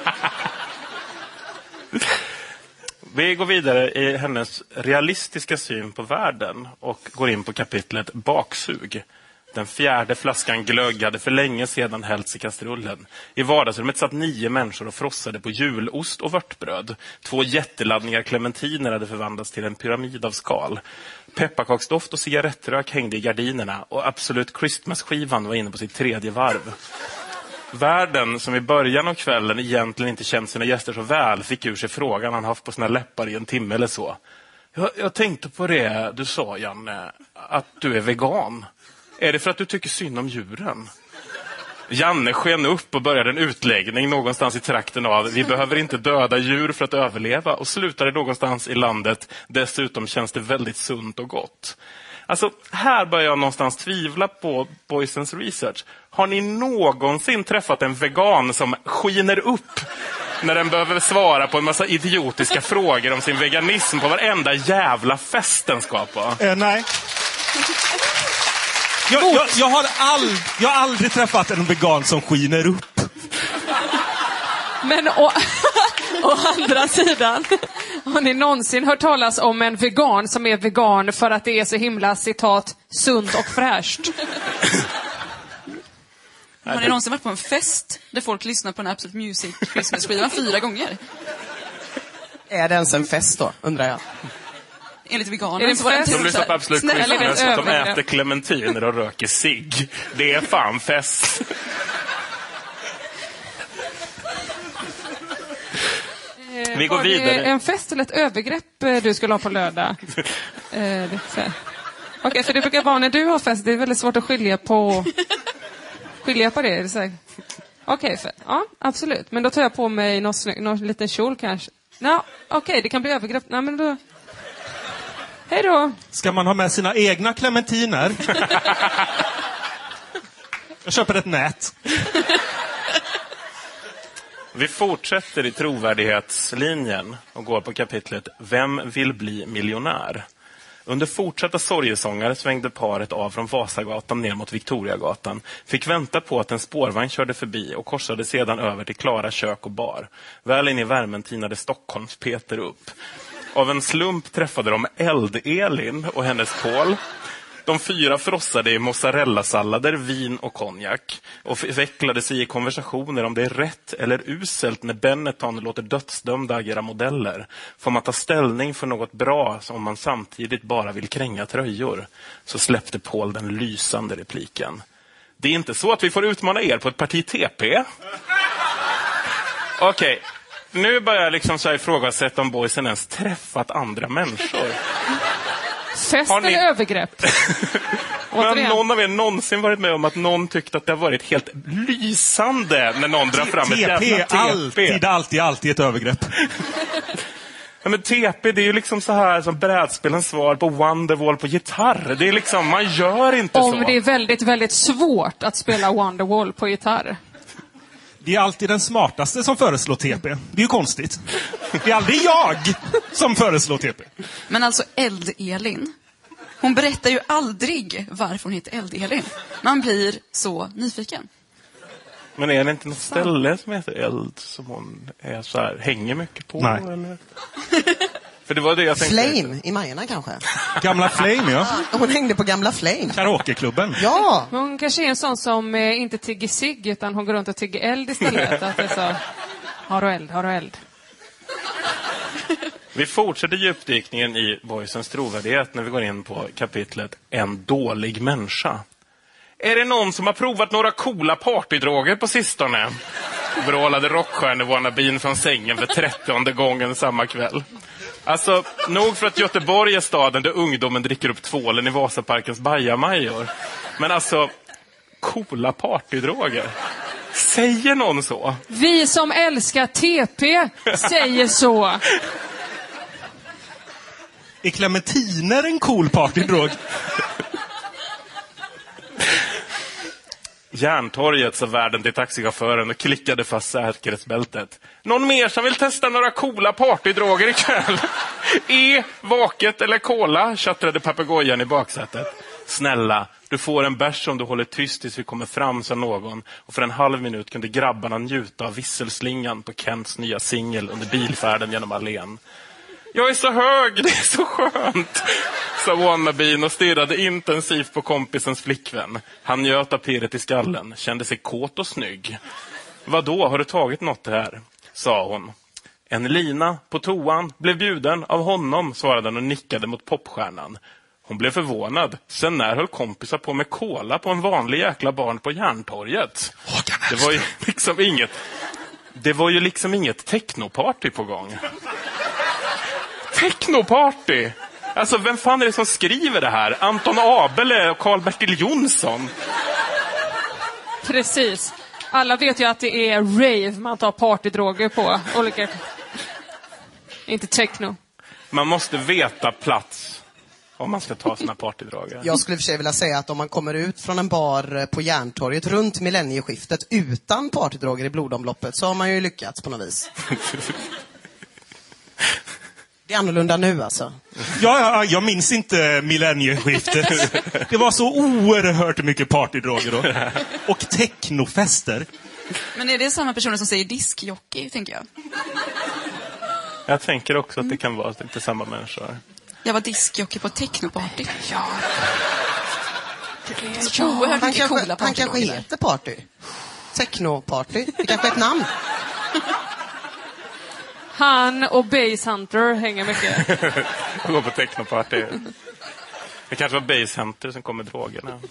Vi går vidare i hennes realistiska syn på världen och går in på kapitlet baksug. Den 4:e flaskan glögg hade för länge sedan hällts i kastrullen. I vardagsrummet satt 9 människor och frossade på julost och vörtbröd. 2 jätteladdningar clementiner hade förvandlats till en pyramid av skal. Pepparkaksdoft och cigarettrök hängde i gardinerna och Absolut Christmas-skivan var inne på sitt 3:e varv. Värden som i början av kvällen egentligen inte känt sina gäster så väl fick ur sig frågan han haft på sina läppar i en timme eller så. Jag tänkte på det du sa, Janne, att du är vegan. Är det för att du tycker synd om djuren? Janne sken upp och började en utläggning någonstans i trakten av vi behöver inte döda djur för att överleva och slutade någonstans i landet. Dessutom känns det väldigt sunt och gott. Alltså, här börjar jag någonstans tvivla på Boysens research. Har ni någonsin träffat en vegan som skiner upp när den behöver svara på en massa idiotiska frågor om sin veganism på varenda jävla fest den ska på? Nej. Jag har aldrig träffat en vegan som skiner upp. Men å andra sidan, har ni någonsin hört talas om en vegan som är vegan för att det är så himla, citat, sunt och fräscht? Har ni någonsin varit på en fest där folk lyssnar på en Absolute Music Christmas-skiva 4 gånger? Är det ens en fest då, undrar jag? Enligt veganen. Är det en fest? De lyssnar på Absolut Christmas att de äter clementiner och röker cigg. Det är fan fest. Vi går vidare. En fest eller ett övergrepp du skulle ha på lördag? Okej, för det brukar vara när du har fest, det är väldigt svårt att skilja på det. Okej, ja, absolut. Men då tar jag på mig någon liten kjol kanske. Okej, det kan bli övergrepp. Nej, men då... Hej då. Ska man ha med sina egna clementiner? Jag köper ett nät. Vi fortsätter i trovärdighetslinjen och går på kapitlet Vem vill bli miljonär? Under fortsatta sorgesånger svängde paret av från Vasagatan ner mot Victoriagatan. Fick vänta på att en spårvagn körde förbi och korsade sedan över till Klara kök och bar. Väl in i värmen tinade Stockholms Peter upp. Av en slump träffade de Eld-Elin och hennes Paul. De 4 frossade i mozzarellasallader, vin och konjak och vecklade sig i konversationer om det är rätt eller uselt när Benetton låter dödsdömda agera modeller. Får man ta ställning för något bra om man samtidigt bara vill kränga tröjor? Så släppte Paul den lysande repliken. Det är inte så att vi får utmana er på ett parti TP. Okej. Nu börjar jag liksom så här ifrågasätta om boysen ens träffat andra människor. Fest eller övergrepp? Men har någon av er någonsin varit med om att någon tyckte att det har varit helt lysande när någon drar fram ett jävla TP? Alltid ett övergrepp. Ja, men TP, det är ju liksom så här som brädspelens svar på Wonderwall på gitarr. Det är liksom, man gör inte så. Om det är väldigt, väldigt svårt att spela Wonderwall på gitarr. Det är alltid den smartaste som föreslår TP. Det är ju konstigt. Det är aldrig jag som föreslår TP. Men alltså Eld-Elin. Hon berättar ju aldrig varför hon heter Eld-Elin. Man blir så nyfiken. Men är det inte något ställe som heter Eld som hon är så här, hänger mycket på? Nej. Eller? För det var det jag tänkte. Flame i Majerna kanske. Gamla Flame, ja. Hon hängde på Gamla Flame. Karaokeklubben. Ja. Men hon kanske är en sån som inte tigger cigg utan hon går runt och tigger eld istället. Att det är så, har du eld? Vi fortsätter djupdykningen i boysens trovärdighet när vi går in på kapitlet En dålig människa. Är det någon som har provat några coola partydroger på sistone? Vrålade rockstjärne-wannabin från sängen för 30:e gången samma kväll. Alltså, nog för att Göteborg är staden där ungdomen dricker upp tvålen i Vasaparkens bajamajor. Men alltså, coola partydroger. Säger någon så? Vi som älskar TP säger så. Är clementiner en cool partydrog? Järntorget sa värden till taxichauffören och klickade fast säkerhetsbältet. Någon mer som vill testa några coola partydroger ikväll? Vaket eller cola? Tjattrade papegojan i baksätet. Snälla, du får en bärs om du håller tyst tills vi kommer fram, sa någon. Och för en halv minut kunde grabbarna njuta av visselslingan på Kents nya singel under bilfärden genom allén. Jag är så hög, det är så skönt, sa wannabien och stirrade intensivt på kompisens flickvän. Han njöt av pirret i skallen, kände sig kåt och snygg. Vadå, har du tagit något det här? Sa hon. En lina på toan, blev bjuden av honom, svarade han och nickade mot popstjärnan. Hon blev förvånad. Sen när höll kompisar på med cola på en vanlig jäkla barn på Järntorget? Det var ju liksom inget technoparty på gång. Technoparty? Alltså, vem fan är det som skriver det här? Anton Abele och Karl-Bertil Jonsson? Precis. Alla vet ju att det är rave man tar partydroger på. Olika... Inte techno. Man måste veta plats om man ska ta sina partydroger. Jag skulle för sig vilja säga att om man kommer ut från en bar på Järntorget runt millennieskiftet utan partydroger i blodomloppet så har man ju lyckats på något vis. Det är annorlunda nu alltså. Ja, jag minns inte millennieskiftet. Det var så oerhört mycket partydroger då. Och technofester. Men är det samma personer som säger diskjockey, tänker jag? Jag tänker också att det kan vara lite samma människor. Jag var diskjockey på technoparty. Ja. Han kanske heter party. Technoparty. Det kanske är ett namn. Han och Base Hunter hänger mycket. Gå på technoparty. Det kanske var Base Hunter som kom med drogerna.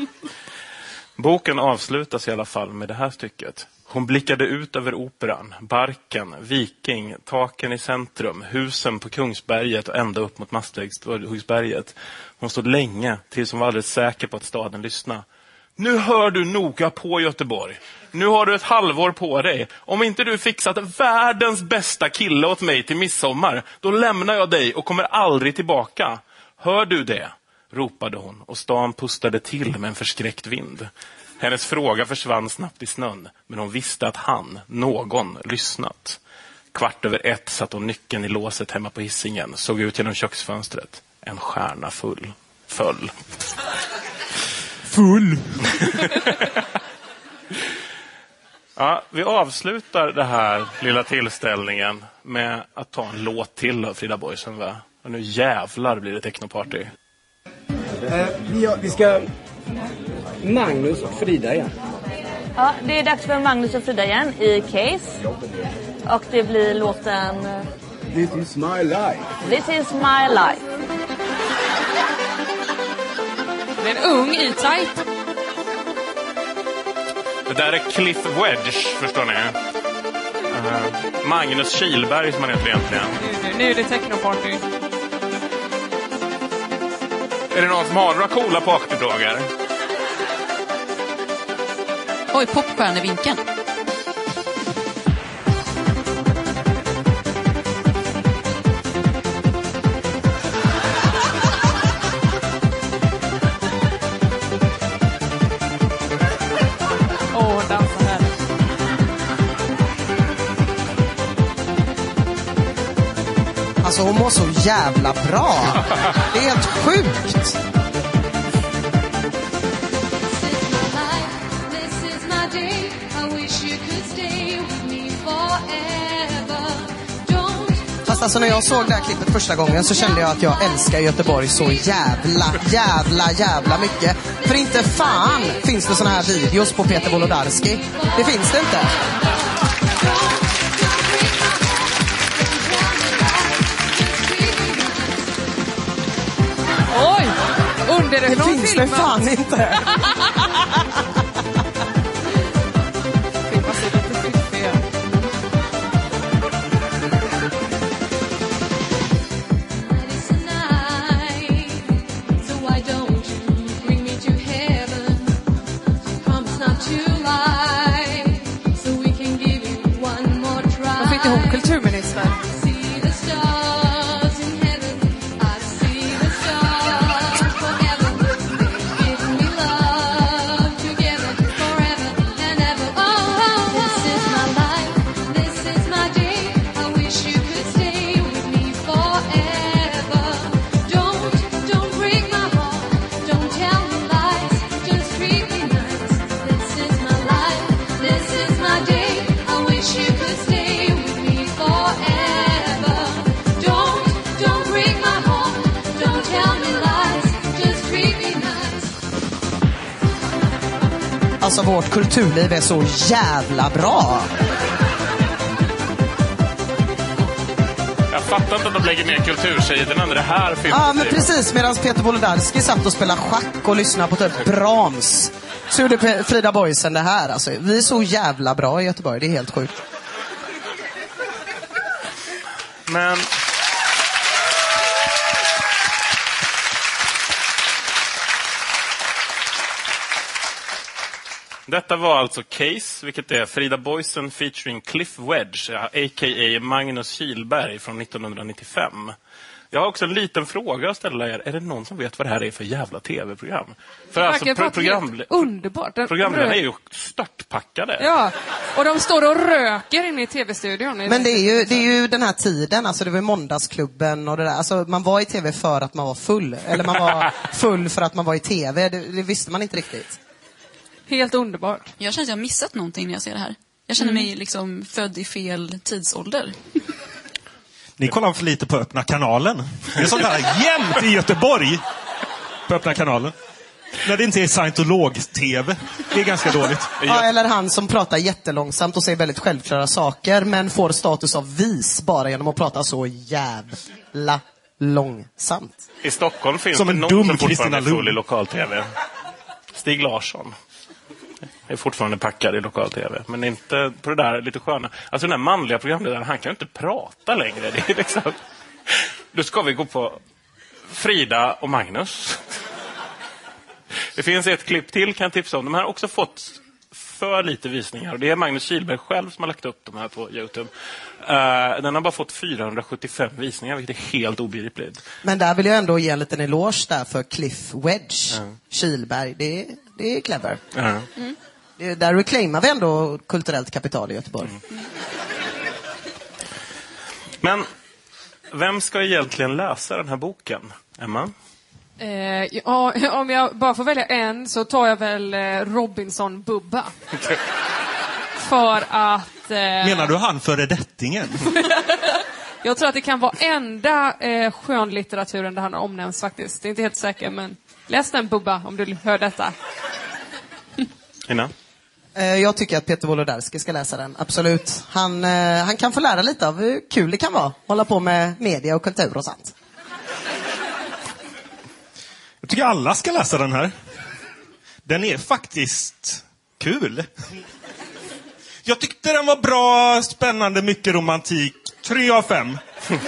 Boken avslutas i alla fall med det här stycket. Hon blickade ut över operan, Barken, Viking, taken i centrum, husen på Kungsberget och ända upp mot Masthuggsberget. Hon stod länge tills hon var alldeles säker på att staden lyssnade. Nu hör du noga på, Göteborg. Nu har du ett halvår på dig. Om inte du fixat världens bästa kille åt mig till midsommar, då lämnar jag dig och kommer aldrig tillbaka. Hör du det? Ropade hon och stan pustade till med en förskräckt vind. Hennes fråga försvann snabbt i snön, men hon visste att någon, lyssnat. 1:15 satt hon nyckeln i låset hemma på Hisingen, såg ut genom köksfönstret. En stjärna föll. Full. Ja, vi avslutar det här lilla tillställningen med att ta en låt till av Frida Boysen, va? Och nu jävlar blir det technoparty. Vi ska... Magnus och Frida igen. Ja, det är dags för Magnus och Frida igen i Case. Och det blir låten... This is my life. This is my life. Det är en ung E-Type. Det där är Cliff Wedge, förstår ni? Magnus Kihlberg som han heter egentligen. Nu är det technoparty. Är det någon som har några coola partyfrågor? Oj, popstjärnevinkeln. Dansa här. Alltså hon mår så jävla bra. Det är helt sjukt. Fast alltså när jag såg det här klippet första gången så kände jag att jag älskar Göteborg så jävla mycket. För inte fan finns det såna här videos på Peter Wolodarski. Det finns det inte. Oj! Under det finns det fan inte. Kulturminister. Alltså vårt kulturliv är så jävla bra. Jag fattar inte att de lägger ner kultursidorna när det här finns. Ja, men precis. Medan Peter Wolodarski satt och spelade schack och lyssnade på typ Brahms, så gjorde Frida Boisen det här. Alltså, vi är så jävla bra i Göteborg. Det är helt sjukt. Men... Detta var alltså Case, vilket är Frida Boisen featuring Cliff Wedge, a.k.a. Magnus Kihlberg från 1995. Jag har också en liten fråga att ställa er. Är det någon som vet vad det här är för jävla tv-program? För alltså, underbart. Programledarna är ju störtpackade. Ja, och de står och röker inne i tv-studion. Men det är ju den här tiden, alltså det var Måndagsklubben och det där. Alltså man var i tv för att man var full. Eller man var full för att man var i tv. Det visste man inte riktigt. Helt underbart. Jag känner att jag har missat någonting när jag ser det här. Jag känner mig liksom född i fel tidsålder. Ni kollar för lite på Öppna kanalen. Det är sånt här jämt i Göteborg på Öppna kanalen. När det inte är scientolog-tv. Det är ganska dåligt. Ja, eller han som pratar jättelångsamt och säger väldigt självklara saker men får status av vis bara genom att prata så jävla långsamt. I Stockholm finns som det en någon dum som fortfarande Kristina är full i lokal-tv. Stig Larsson är fortfarande packad i lokal-tv. Men inte på det där lite sköna. Alltså den här manliga programledaren, han kan ju inte prata längre. Det är liksom... Då ska vi gå på Frida och Magnus. Det finns ett klipp till, kan jag tipsa om. De här har också fått för lite visningar. Och det är Magnus Kihlberg själv som har lagt upp de här på YouTube. Den har bara fått 475 visningar, vilket är helt obegripligt. Men där vill jag ändå ge en liten eloge där för Cliff Wedge. Kihlberg, det är clever. Där reclaimar vi ändå kulturellt kapital i Göteborg. Men vem ska egentligen läsa den här boken, Emma? Ja, om jag bara får välja en så tar jag väl Robinson Bubba. För att... Menar du han föredettingen? Jag tror att det kan vara enda skönlitteraturen där han omnämns faktiskt. Det är inte helt säker, men läs den Bubba om du hör detta. Ina? Jag tycker att Peter Wolodarski ska läsa den, absolut. Han kan få lära lite av hur kul det kan vara. Hålla på med media och kultur och sånt. Jag tycker alla ska läsa den här. Den är faktiskt kul. Jag tyckte den var bra, spännande, mycket romantik. 3 av 5.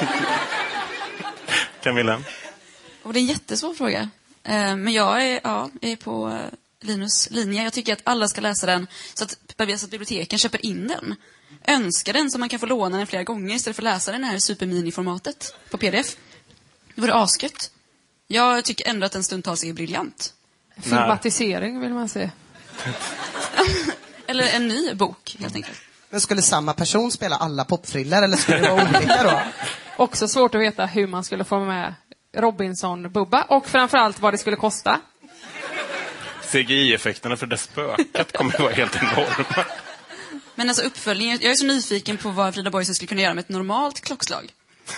Camilla? Och det är en jättesvår fråga. Men jag är på Linus linje. Jag tycker att alla ska läsa den så att biblioteken köper in den. Önskar den så man kan få låna den flera gånger istället för att läsa den här supermini-formatet på pdf. Det vore asket. Jag tycker ändå att den stundtals är briljant. Filmatisering vill man se. Eller en ny bok, helt enkelt. Men skulle samma person spela alla popthriller eller skulle det vara olika då? Också svårt att veta hur man skulle få med Robinson-Bubba och framförallt vad det skulle kosta. CGI-effekterna för det spöket kommer att vara helt enorma. Men alltså uppföljningen, jag är så nyfiken på vad Frida Boisen skulle kunna göra med ett normalt klockslag.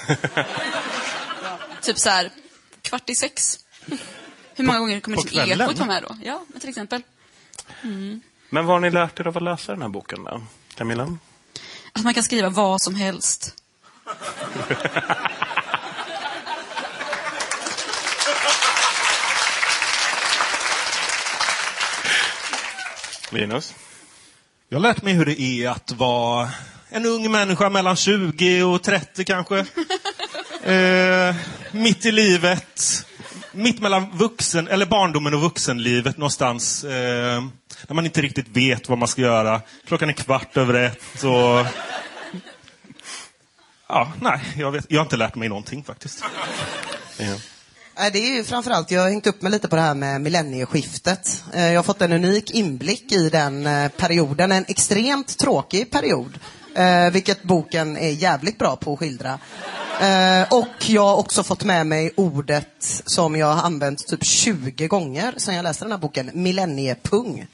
Typ så här 5:45. Hur många gånger kommer liksom Ekot vara med då? Ja, till exempel. Men vad har ni lärt er av att läsa den här boken då? Camilla? Att man kan skriva vad som helst. Linus? Jag har lärt mig hur det är att vara en ung människa mellan 20 och 30 kanske. Mitt i livet. Mitt mellan barndomen och vuxenlivet någonstans. När man inte riktigt vet vad man ska göra. Klockan är 1:15 och... Ja, nej, jag har inte lärt mig någonting faktiskt. Ja. Det är ju framförallt, jag har hängt upp mig lite på det här med millennieskiftet. Jag har fått en unik inblick i den perioden, en extremt tråkig period. Vilket boken är jävligt bra på att skildra. Och jag har också fått med mig ordet som jag har använt typ 20 gånger sedan jag läste den här boken, millenniepung.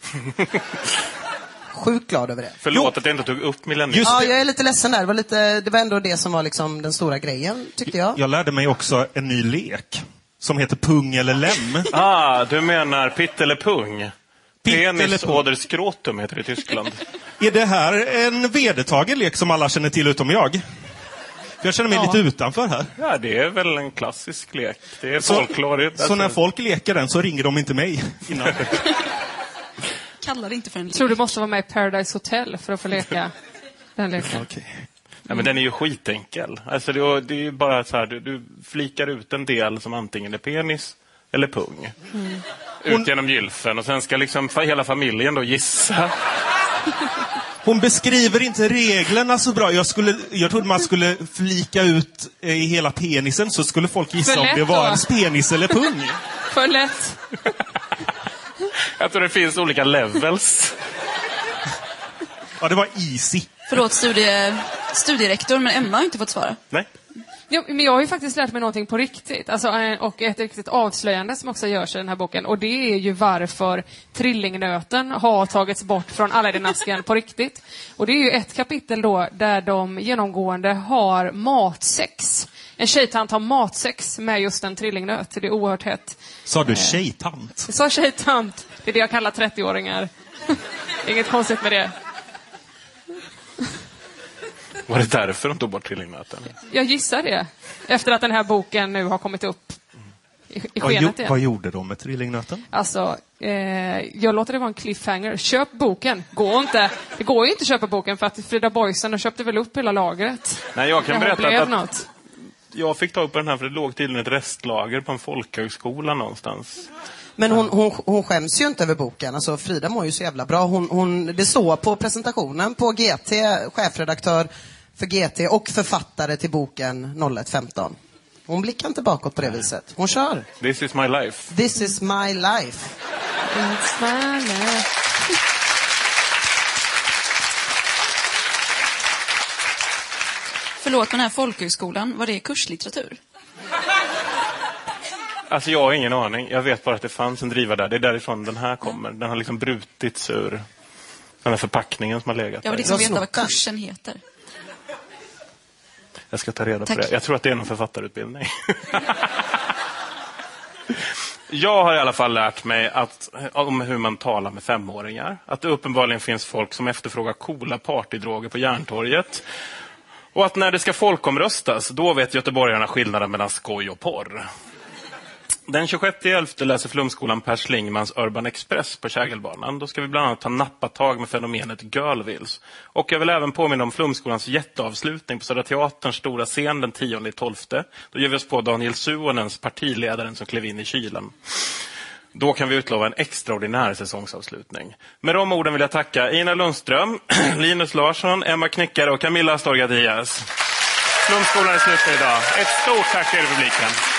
Sjukt glad över det. Förlåt att jag inte tog upp millennium. Ja, jag är lite ledsen där. Det var ändå det som var liksom den stora grejen, tyckte jag. Jag lärde mig också en ny lek som heter pung eller lem. Du menar pitt eller pung? Penis oder skrotum heter det i Tyskland. Är det här en vedertagen lek som alla känner till utom jag? För jag känner mig lite utanför här. Ja, det är väl en klassisk lek. Det är folklore. Så när folk leker den så ringer de inte mig innan. Kallar det inte för en lek. Jag tror du måste vara med i Paradise Hotel för att få leka den leken. Okay. Ja, men den är ju skitenkel. Alltså det är ju bara så här, du flikar ut en del som antingen är penis eller pung. Ut genom gylfen och sen ska liksom hela familjen då gissa. Hon beskriver inte reglerna så bra. Jag trodde man skulle flika ut i hela penisen så skulle folk gissa om det var en penis eller pung. För lätt. Jag tror det finns olika levels. Ja, det var easy. Förlåt, studierektor, men Emma har inte fått svara. Nej. Ja, men jag har ju faktiskt lärt mig någonting på riktigt. Alltså, och ett riktigt avslöjande som också görs i den här boken. Och det är ju varför trillingnöten har tagits bort från Aladdin-asken på riktigt. Och det är ju ett kapitel då där de genomgående har matsex. En tjejtant har matsex med just en trillingnöt. Det är oerhört hett. Sa du tjejtant? Jag sa tjejtant. Det är det jag kallar 30-åringar. Inget konstigt med det. Var det därför de tog bort trillingnöten? Jag gissar det. Efter att den här boken nu har kommit upp i skenet igen. Vad gjorde de med trillingnöten? Alltså, jag låter det vara en cliffhanger. Köp boken. Det går ju inte att köpa boken för att Frida Boisen köpte väl upp hela lagret. Nej, jag kan berätta att jag fick ta upp den här för det låg tydligen ett restlager på en folkhögskola någonstans. Men hon skäms ju inte över boken. Alltså Frida mår ju så jävla bra. Det står på presentationen på GT, chefredaktör för GT och författare till boken 0115. Hon blickar inte bakåt på det viset. Hon kör. This is my life. This is my life. It's my life. Förlåt, den här folkhögskolan, var det kurslitteratur? Alltså jag har ingen aning. Jag vet bara att det fanns en driva där. Det är därifrån den här kommer. Den har liksom brutits ur den här förpackningen som har legat där. Jag vill liksom veta vad kursen heter. Jag ska ta reda på det. Jag tror att det är någon författarutbildning. Jag har i alla fall lärt mig om hur man talar med 5-åringar. Att det uppenbarligen finns folk som efterfrågar coola partydroger på Järntorget. Och att när det ska folkomröstas, då vet göteborgarna skillnaden mellan skoj och porr. Den 26/11 läser Flumskolan Per Schlingmans Urban Express på Kägelbanan. Då ska vi bland annat ta nappatag med fenomenet Girlvilles. Och jag vill även påminna om Flumskolans jätteavslutning på Södra Teaterns stora scen den 10/12. Då ger vi oss på Daniel Suonens, partiledaren som klev in i kylen. Då kan vi utlova en extraordinär säsongsavslutning. Med de orden vill jag tacka Ina Lundström, Linus Larsson, Emma Knyckare och Camilla Astorga Diaz. Flumskolan är slut för idag. Ett stort tack till publiken.